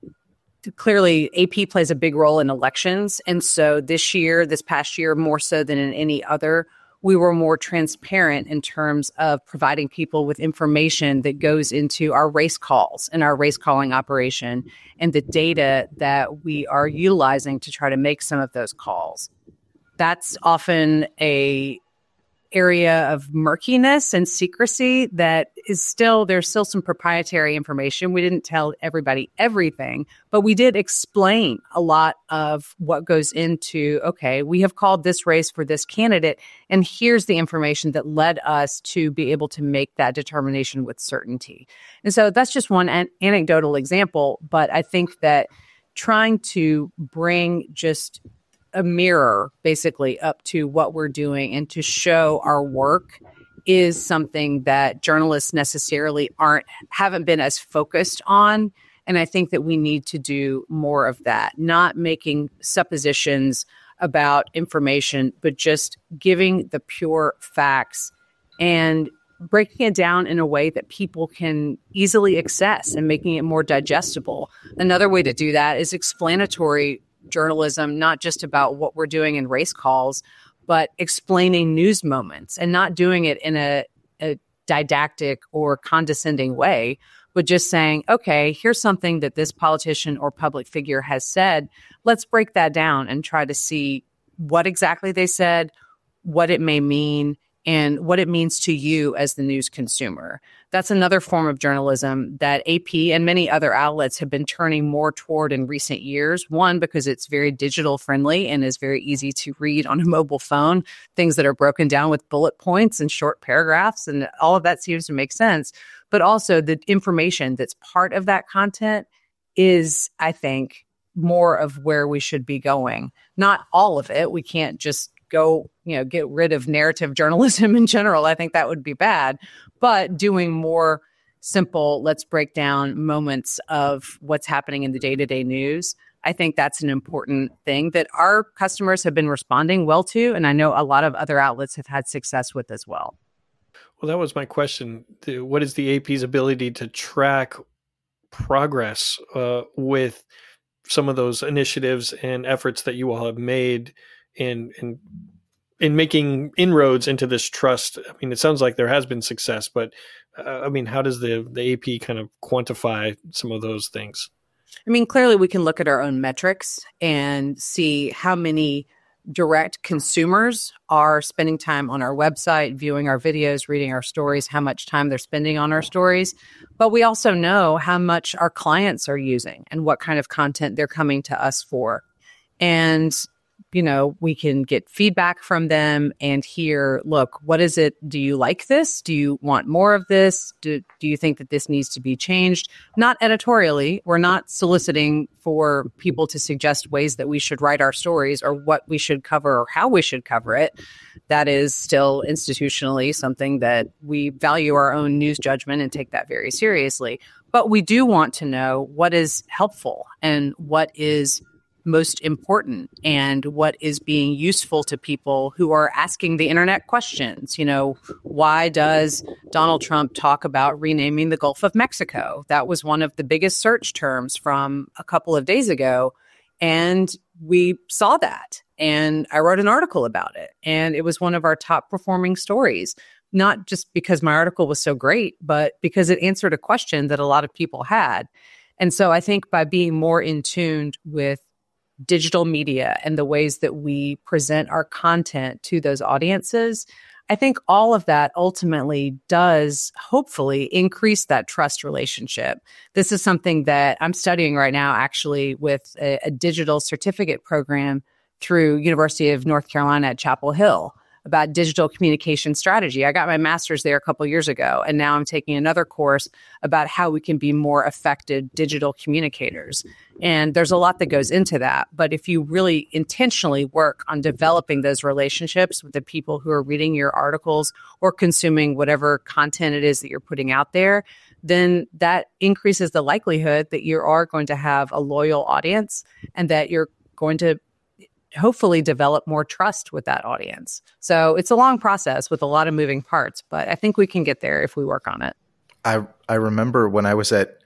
Clearly, AP plays a big role in elections. And so this past year, more so than in any other, we were more transparent in terms of providing people with information that goes into our race calls and our race calling operation and the data that we are utilizing to try to make some of those calls. That's often a area of murkiness and secrecy that is there's still some proprietary information. We didn't tell everybody everything, but we did explain a lot of what goes into, okay, we have called this race for this candidate, and here's the information that led us to be able to make that determination with certainty. And so that's just one anecdotal example, but I think that trying to bring just a mirror basically up to what we're doing and to show our work is something that journalists necessarily haven't been as focused on. And I think that we need to do more of that, not making suppositions about information, but just giving the pure facts and breaking it down in a way that people can easily access and making it more digestible. Another way to do that is explanatory journalism, not just about what we're doing in race calls, but explaining news moments and not doing it in a didactic or condescending way, but just saying, okay, here's something that this politician or public figure has said. Let's break that down and try to see what exactly they said, what it may mean, and what it means to you as the news consumer. That's another form of journalism that AP and many other outlets have been turning more toward in recent years. One, because it's very digital friendly and is very easy to read on a mobile phone, things that are broken down with bullet points and short paragraphs, and all of that seems to make sense. But also the information that's part of that content is, I think, more of where we should be going. Not all of it. We can't just go, get rid of narrative journalism in general. I think that would be bad. But doing more simple, let's break down moments of what's happening in the day-to-day news, I think that's an important thing that our customers have been responding well to. And I know a lot of other outlets have had success with as well. Well, that was my question. What is the AP's ability to track progress with some of those initiatives and efforts that you all have made in making inroads into this trust? I mean, it sounds like there has been success, but how does the AP kind of quantify some of those things? I mean, clearly we can look at our own metrics and see how many direct consumers are spending time on our website, viewing our videos, reading our stories, how much time they're spending on our stories. But we also know how much our clients are using and what kind of content they're coming to us for. And we can get feedback from them and hear, look, what is it? Do you like this? Do you want more of this? Do you think that this needs to be changed? Not editorially. We're not soliciting for people to suggest ways that we should write our stories or what we should cover or how we should cover it. That is still institutionally something that we value our own news judgment and take that very seriously. But we do want to know what is helpful and what is most important and what is being useful to people who are asking the internet questions. Why does Donald Trump talk about renaming the Gulf of Mexico? That was one of the biggest search terms from a couple of days ago. And we saw that. And I wrote an article about it. And it was one of our top performing stories. not just because my article was so great, but because it answered a question that a lot of people had. And so I think by being more in tune with digital media and the ways that we present our content to those audiences, I think all of that ultimately does hopefully increase that trust relationship. This is something that I'm studying right now, actually, with a digital certificate program through University of North Carolina at Chapel Hill about digital communication strategy. I got my master's there a couple years ago, and now I'm taking another course about how we can be more effective digital communicators. And there's a lot that goes into that. But if you really intentionally work on developing those relationships with the people who are reading your articles or consuming whatever content it is that you're putting out there, then that increases the likelihood that you are going to have a loyal audience and that you're going to hopefully develop more trust with that audience. So it's a long process with a lot of moving parts, but I think we can get there if we work on it. I remember when I was at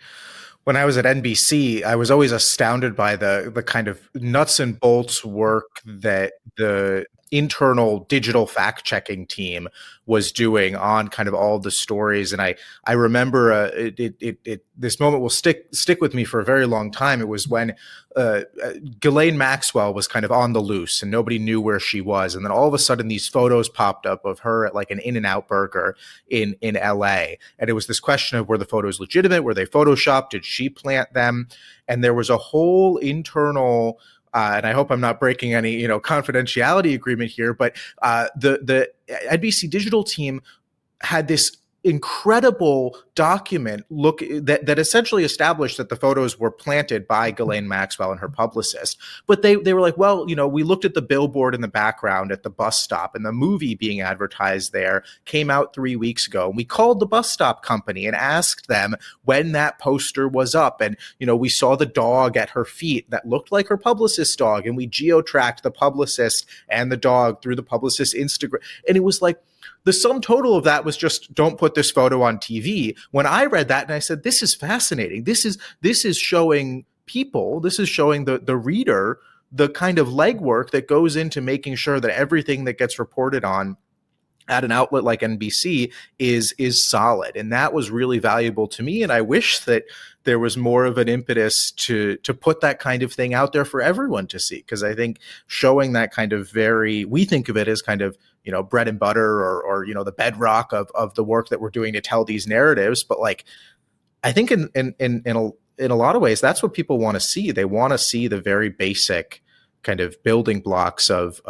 NBC, I was always astounded by the kind of nuts and bolts work that the internal digital fact-checking team was doing on kind of all the stories. And I remember this moment will stick with me for a very long time. It was when Ghislaine Maxwell was kind of on the loose and nobody knew where she was. And then all of a sudden these photos popped up of her at like an In-N-Out burger in LA. And it was this question of, were the photos legitimate? Were they Photoshopped? Did she plant them? And there was a whole internal and I hope I'm not breaking any, confidentiality agreement here, but the NBC Digital team had this incredible document that essentially established that the photos were planted by Ghislaine Maxwell and her publicist. But they were like, well, we looked at the billboard in the background at the bus stop, and the movie being advertised there came out 3 weeks ago. And we called the bus stop company and asked them when that poster was up. And, we saw the dog at her feet that looked like her publicist's dog. And we geo-tracked the publicist and the dog through the publicist's Instagram. And it was like, the sum total of that was just, don't put this photo on TV. When I read that and I said, this is fascinating. This is showing people, this is showing the reader the kind of legwork that goes into making sure that everything that gets reported on at an outlet like NBC is solid. And that was really valuable to me. And I wish that there was more of an impetus to put that kind of thing out there for everyone to see. Because I think showing that kind of we think of it as kind of, bread and butter or the bedrock of the work that we're doing to tell these narratives. But like, I think in a lot of ways, that's what people want to see. They want to see the very basic kind of building blocks of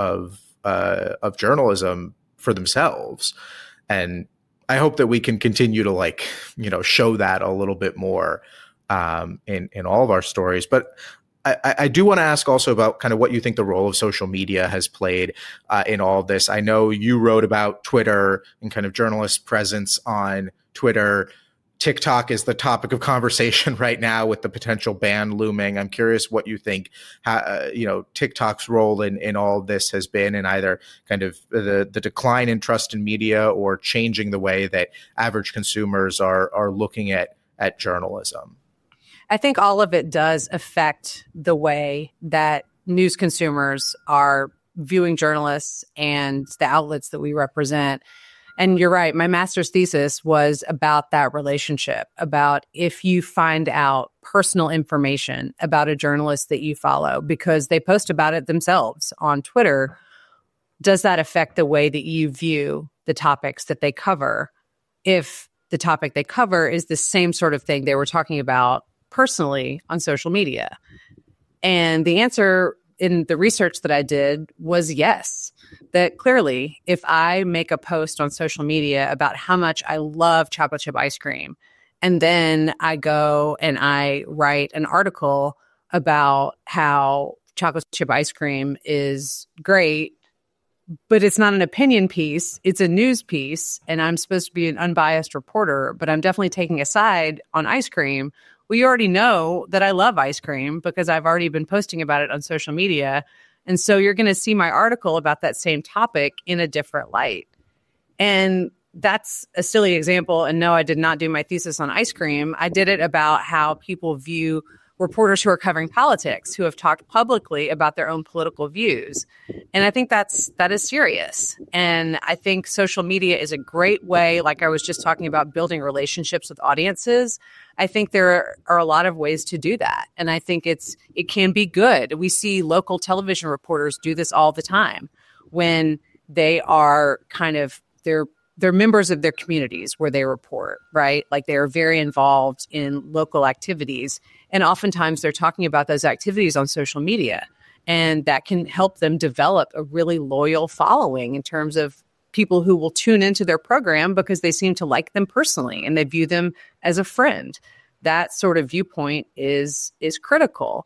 journalism for themselves. And I hope that we can continue to show that a little bit more in all of our stories. But I do want to ask also about kind of what you think the role of social media has played in all of this. I know you wrote about Twitter and kind of journalist presence on Twitter. TikTok is the topic of conversation right now with the potential ban looming. I'm curious what you think, TikTok's role in all of this has been in either kind of the decline in trust in media or changing the way that average consumers are looking at journalism. I think all of it does affect the way that news consumers are viewing journalists and the outlets that we represent. And you're right. My master's thesis was about that relationship, about if you find out personal information about a journalist that you follow because they post about it themselves on Twitter, does that affect the way that you view the topics that they cover? If the topic they cover is the same sort of thing they were talking about personally on social media. And the answer in the research that I did was yes. That clearly, if I make a post on social media about how much I love chocolate chip ice cream, and then I go and I write an article about how chocolate chip ice cream is great, but it's not an opinion piece, it's a news piece, and I'm supposed to be an unbiased reporter, but I'm definitely taking a side on ice cream. Well, you already know that I love ice cream because I've already been posting about it on social media. And so you're going to see my article about that same topic in a different light. And that's a silly example. And no, I did not do my thesis on ice cream. I did it about how people view reporters who are covering politics who have talked publicly about their own political views. And I think that is serious. And I think social media is a great way, like I was just talking about, building relationships with audiences. I think there are a lot of ways to do that. And I think it can be good. We see local television reporters do this all the time when they are they're members of their communities where they report, right? Like they are very involved in local activities. And oftentimes they're talking about those activities on social media. And that can help them develop a really loyal following in terms of people who will tune into their program because they seem to like them personally and they view them as a friend. That sort of viewpoint is critical.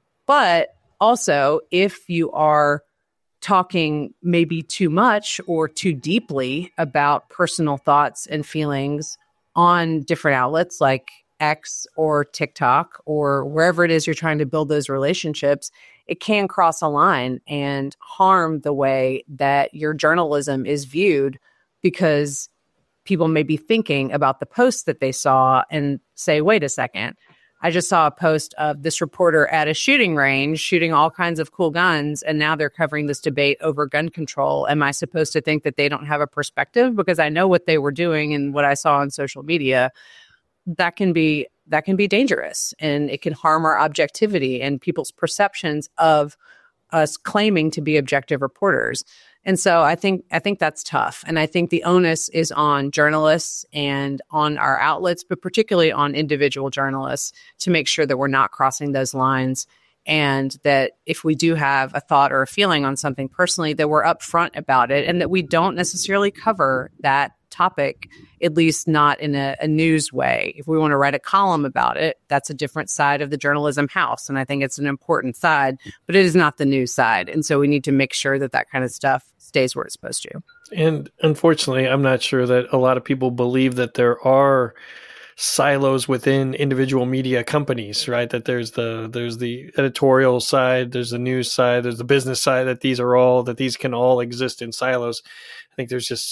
But also, if you are talking maybe too much or too deeply about personal thoughts and feelings on different outlets like X or TikTok or wherever it is you're trying to build those relationships, it can cross a line and harm the way that your journalism is viewed, because people may be thinking about the posts that they saw and say, wait a second, I just saw a post of this reporter at a shooting range shooting all kinds of cool guns, and now they're covering this debate over gun control. Am I supposed to think that they don't have a perspective because I know what they were doing and what I saw on social media? That can be dangerous, and it can harm our objectivity and people's perceptions of us claiming to be objective reporters. And so I think that's tough. And I think the onus is on journalists and on our outlets, but particularly on individual journalists, to make sure that we're not crossing those lines, and that if we do have a thought or a feeling on something personally, that we're upfront about it and that we don't necessarily cover that topic, at least not in a news way. If we want to write a column about it, that's a different side of the journalism house. And I think it's an important side, but it is not the news side. And so we need to make sure that that kind of stuff stays where it's supposed to. And unfortunately, I'm not sure that a lot of people believe that there are silos within individual media companies, right? That there's the editorial side, there's the news side, there's the business side, that these can all exist in silos. I think there's just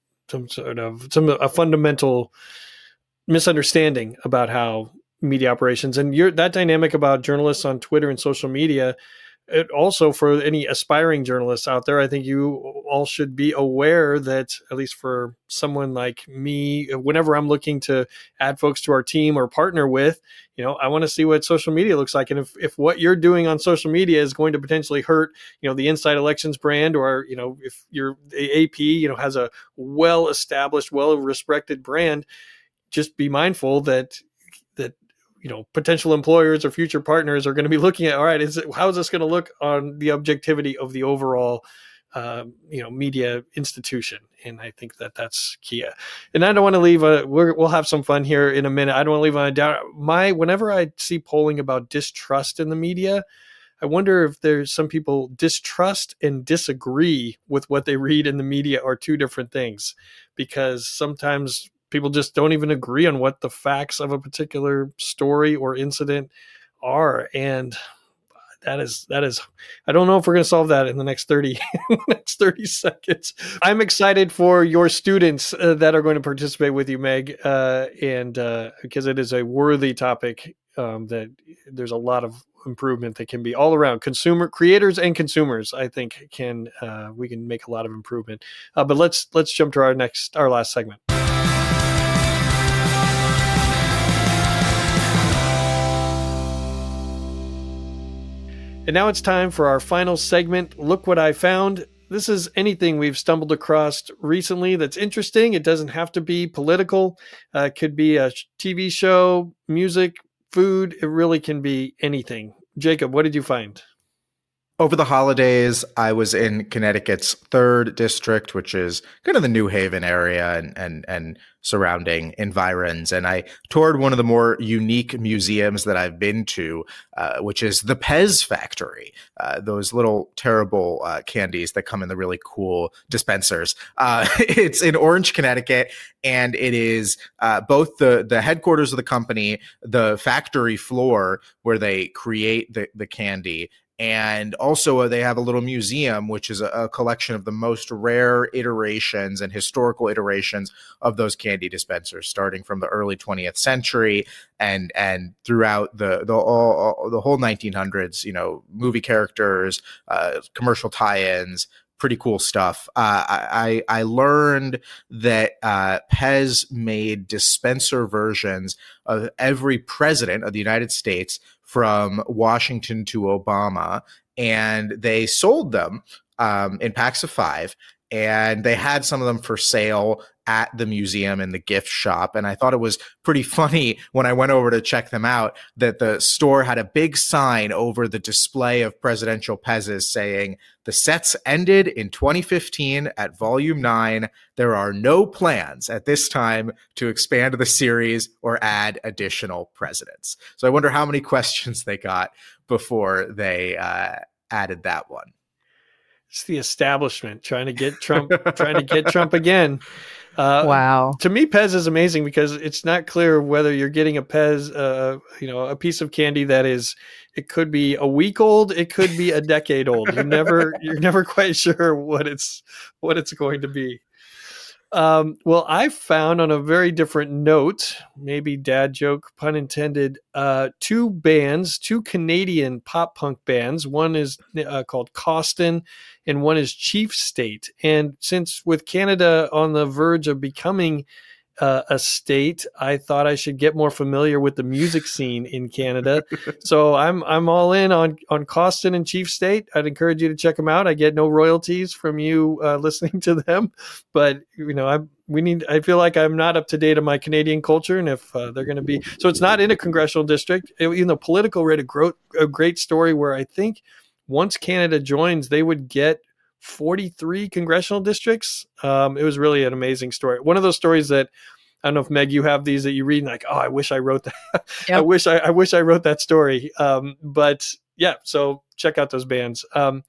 a fundamental misunderstanding about how media operations, and that dynamic about journalists on Twitter and social media. It also, for any aspiring journalists out there, I think you all should be aware that, at least for someone like me, whenever I'm looking to add folks to our team or partner with, I want to see what social media looks like. And if what you're doing on social media is going to potentially hurt, the Inside Elections brand, or, if the AP, has a well-established, well-respected brand, just be mindful that potential employers or future partners are going to be looking at, all right, how is this going to look on the objectivity of the overall, media institution? And I think that that's key. And I don't want to leave we'll have some fun here in a minute. I don't want to leave on a down. Whenever I see polling about distrust in the media, I wonder if there's some people distrust and disagree with what they read in the media are two different things, because sometimes people just don't even agree on what the facts of a particular story or incident are. And that is, I don't know if we're going to solve that in the next 30 seconds. I'm excited for your students that are going to participate with you, Meg. And because it is a worthy topic, that there's a lot of improvement that can be all around creators and consumers. I think we can make a lot of improvement, but let's jump to our last segment. And now it's time for our final segment, Look What I Found. This is anything we've stumbled across recently that's interesting. It doesn't have to be political. It could be a TV show, music, food. It really can be anything. Jacob, what did you find? Over the holidays, I was in Connecticut's 3rd District, which is kind of the New Haven area and surrounding environs. And I toured one of the more unique museums that I've been to, which is the Pez Factory, those little terrible candies that come in the really cool dispensers. It's in Orange, Connecticut, and it is both the headquarters of the company, the factory floor where they create the candy, And also they have a little museum, which is a collection of the most rare iterations and historical iterations of those candy dispensers, starting from the early 20th century and throughout the whole 1900s, movie characters, commercial tie-ins, pretty cool stuff. I learned that Pez made dispenser versions of every president of the United States from Washington to Obama, and they sold them in packs of 5, and they had some of them for sale at the museum in the gift shop. And I thought it was pretty funny when I went over to check them out that the store had a big sign over the display of presidential Pez's saying, "The sets ended in 2015 at Volume 9. There are no plans at this time to expand the series or add additional presidents." So I wonder how many questions they got before they added that one. It's the establishment trying to get Trump again. Wow. To me, Pez is amazing because it's not clear whether you're getting a Pez, a piece of candy that is, it could be a week old, it could be a decade old. You're never quite sure what it's going to be. Well, I found on a very different note, maybe dad joke, pun intended, two Canadian pop punk bands. One is called Costin and one is Chief State. And since with Canada on the verge of becoming a state, I thought I should get more familiar with the music scene in Canada. So I'm all in on Costin and Chief State. I'd encourage you to check them out. I get no royalties from you listening to them, but I feel like I'm not up to date on my Canadian culture, and if they're going to be, so it's not in a congressional district. Politico read a great story where I think once Canada joins, they would get 43 congressional districts. It was really an amazing story. One of those stories that, I don't know if Meg, you have these that you read and like, oh, I wish I wrote that. Yep. I wish I wrote that story. But yeah, so check out those bands.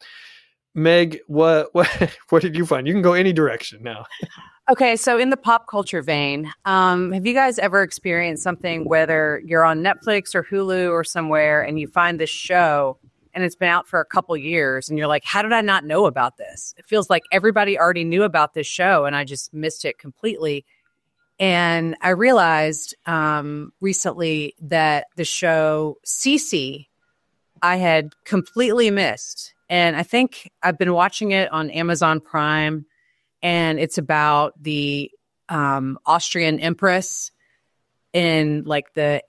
Meg, what did you find? You can go any direction now. Okay, so in the pop culture vein, have you guys ever experienced something, whether you're on Netflix or Hulu or somewhere, and you find this show and it's been out for a couple years and you're like, how did I not know about this? It feels like everybody already knew about this show and I just missed it completely. And I realized recently that the show Cece I had completely missed. And I think I've been watching it on Amazon Prime, and it's about the Austrian Empress in like the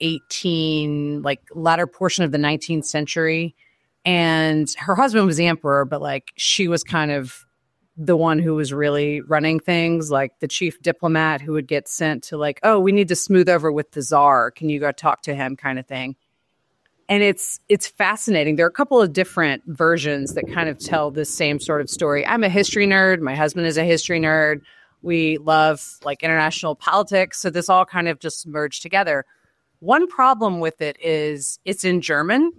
latter portion of the 19th century. And her husband was the emperor, but like she was kind of the one who was really running things, like the chief diplomat who would get sent to like, oh, we need to smooth over with the czar. Can you go talk to him, kind of thing. And it's fascinating. There are a couple of different versions that kind of tell the same sort of story. I'm a history nerd. My husband is a history nerd. We love like international politics. So this all kind of just merged together. One problem with it is it's in German.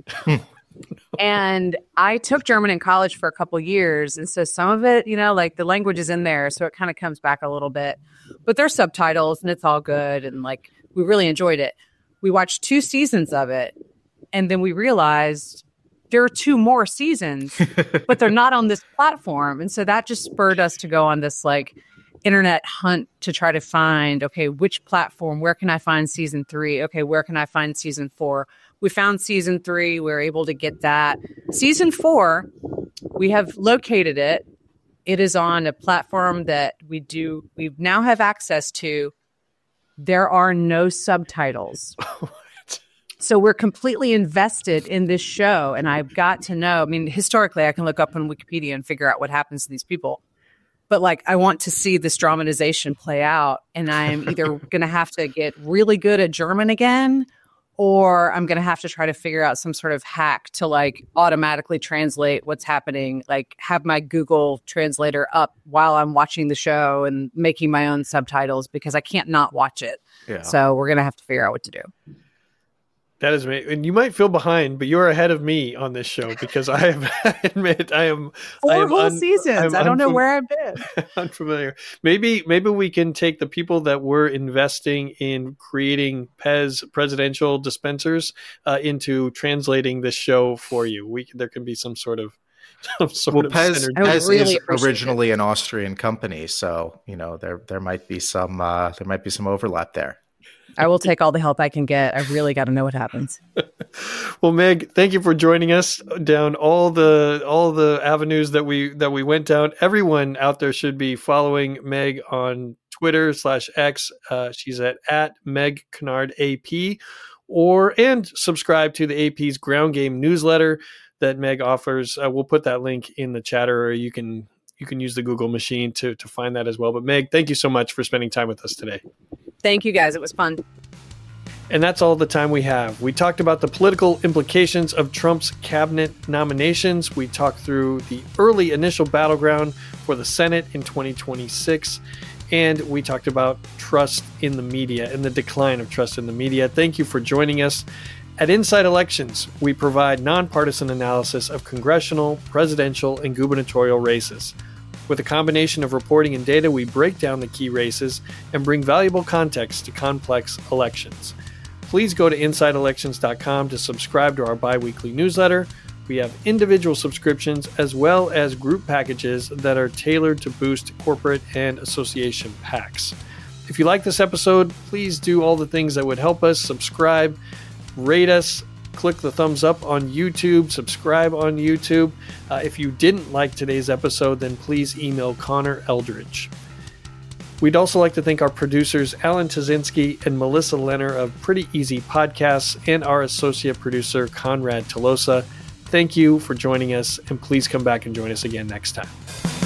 And I took German in college for a couple years. And so some of it, like the language is in there. So it kind of comes back a little bit. But there's subtitles and it's all good. And like we really enjoyed it. We watched 2 seasons of it. And then we realized there are 2 more seasons, but they're not on this platform. And so that just spurred us to go on this like internet hunt to try to find, okay, which platform, where can I find season 3? Okay, where can I find season 4? We found season 3. We were able to get that. Season 4, we have located it. It is on a platform that we now have access to. There are no subtitles. So we're completely invested in this show. And I've got to know, historically, I can look up on Wikipedia and figure out what happens to these people. But like, I want to see this dramatization play out. And I'm either going to have to get really good at German again, or I'm going to have to try to figure out some sort of hack to like automatically translate what's happening, like have my Google translator up while I'm watching the show and making my own subtitles because I can't not watch it. Yeah. So we're going to have to figure out what to do. That is me. And you might feel behind, but you're ahead of me on this show because I am 4 whole seasons. I don't know where I've been. Unfamiliar. Maybe we can take the people that were investing in creating Pez presidential dispensers into translating this show for you. There can be some sort of Pez really is originally an Austrian company, so there might be some overlap there. I will take all the help I can get. I really got to know what happens. Well, Meg, thank you for joining us down all the avenues that we went down. Everyone out there should be following Meg on Twitter/X. She's at Meg Kennard AP, and subscribe to the AP's Ground Game newsletter that Meg offers. We'll put that link in the chatter, or you can use the Google machine to find that as well. But Meg, thank you so much for spending time with us today. Thank you, guys. It was fun. And that's all the time we have. We talked about the political implications of Trump's cabinet nominations. We talked through the early initial battleground for the Senate in 2026. And we talked about trust in the media and the decline of trust in the media. Thank you for joining us. At Inside Elections, we provide nonpartisan analysis of congressional, presidential, and gubernatorial races. With a combination of reporting and data, we break down the key races and bring valuable context to complex elections. Please go to InsideElections.com to subscribe to our bi-weekly newsletter. We have individual subscriptions as well as group packages that are tailored to boost corporate and association PACs. If you like this episode, please do all the things that would help us. Subscribe, rate us, click the thumbs up on YouTube, subscribe on YouTube. If you didn't like today's episode, then please email Connor Eldridge. We'd also like to thank our producers, Alan Tazinski and Melissa Lenner of Pretty Easy Podcasts, and our associate producer, Conrad Tolosa. Thank you for joining us, and please come back and join us again next time.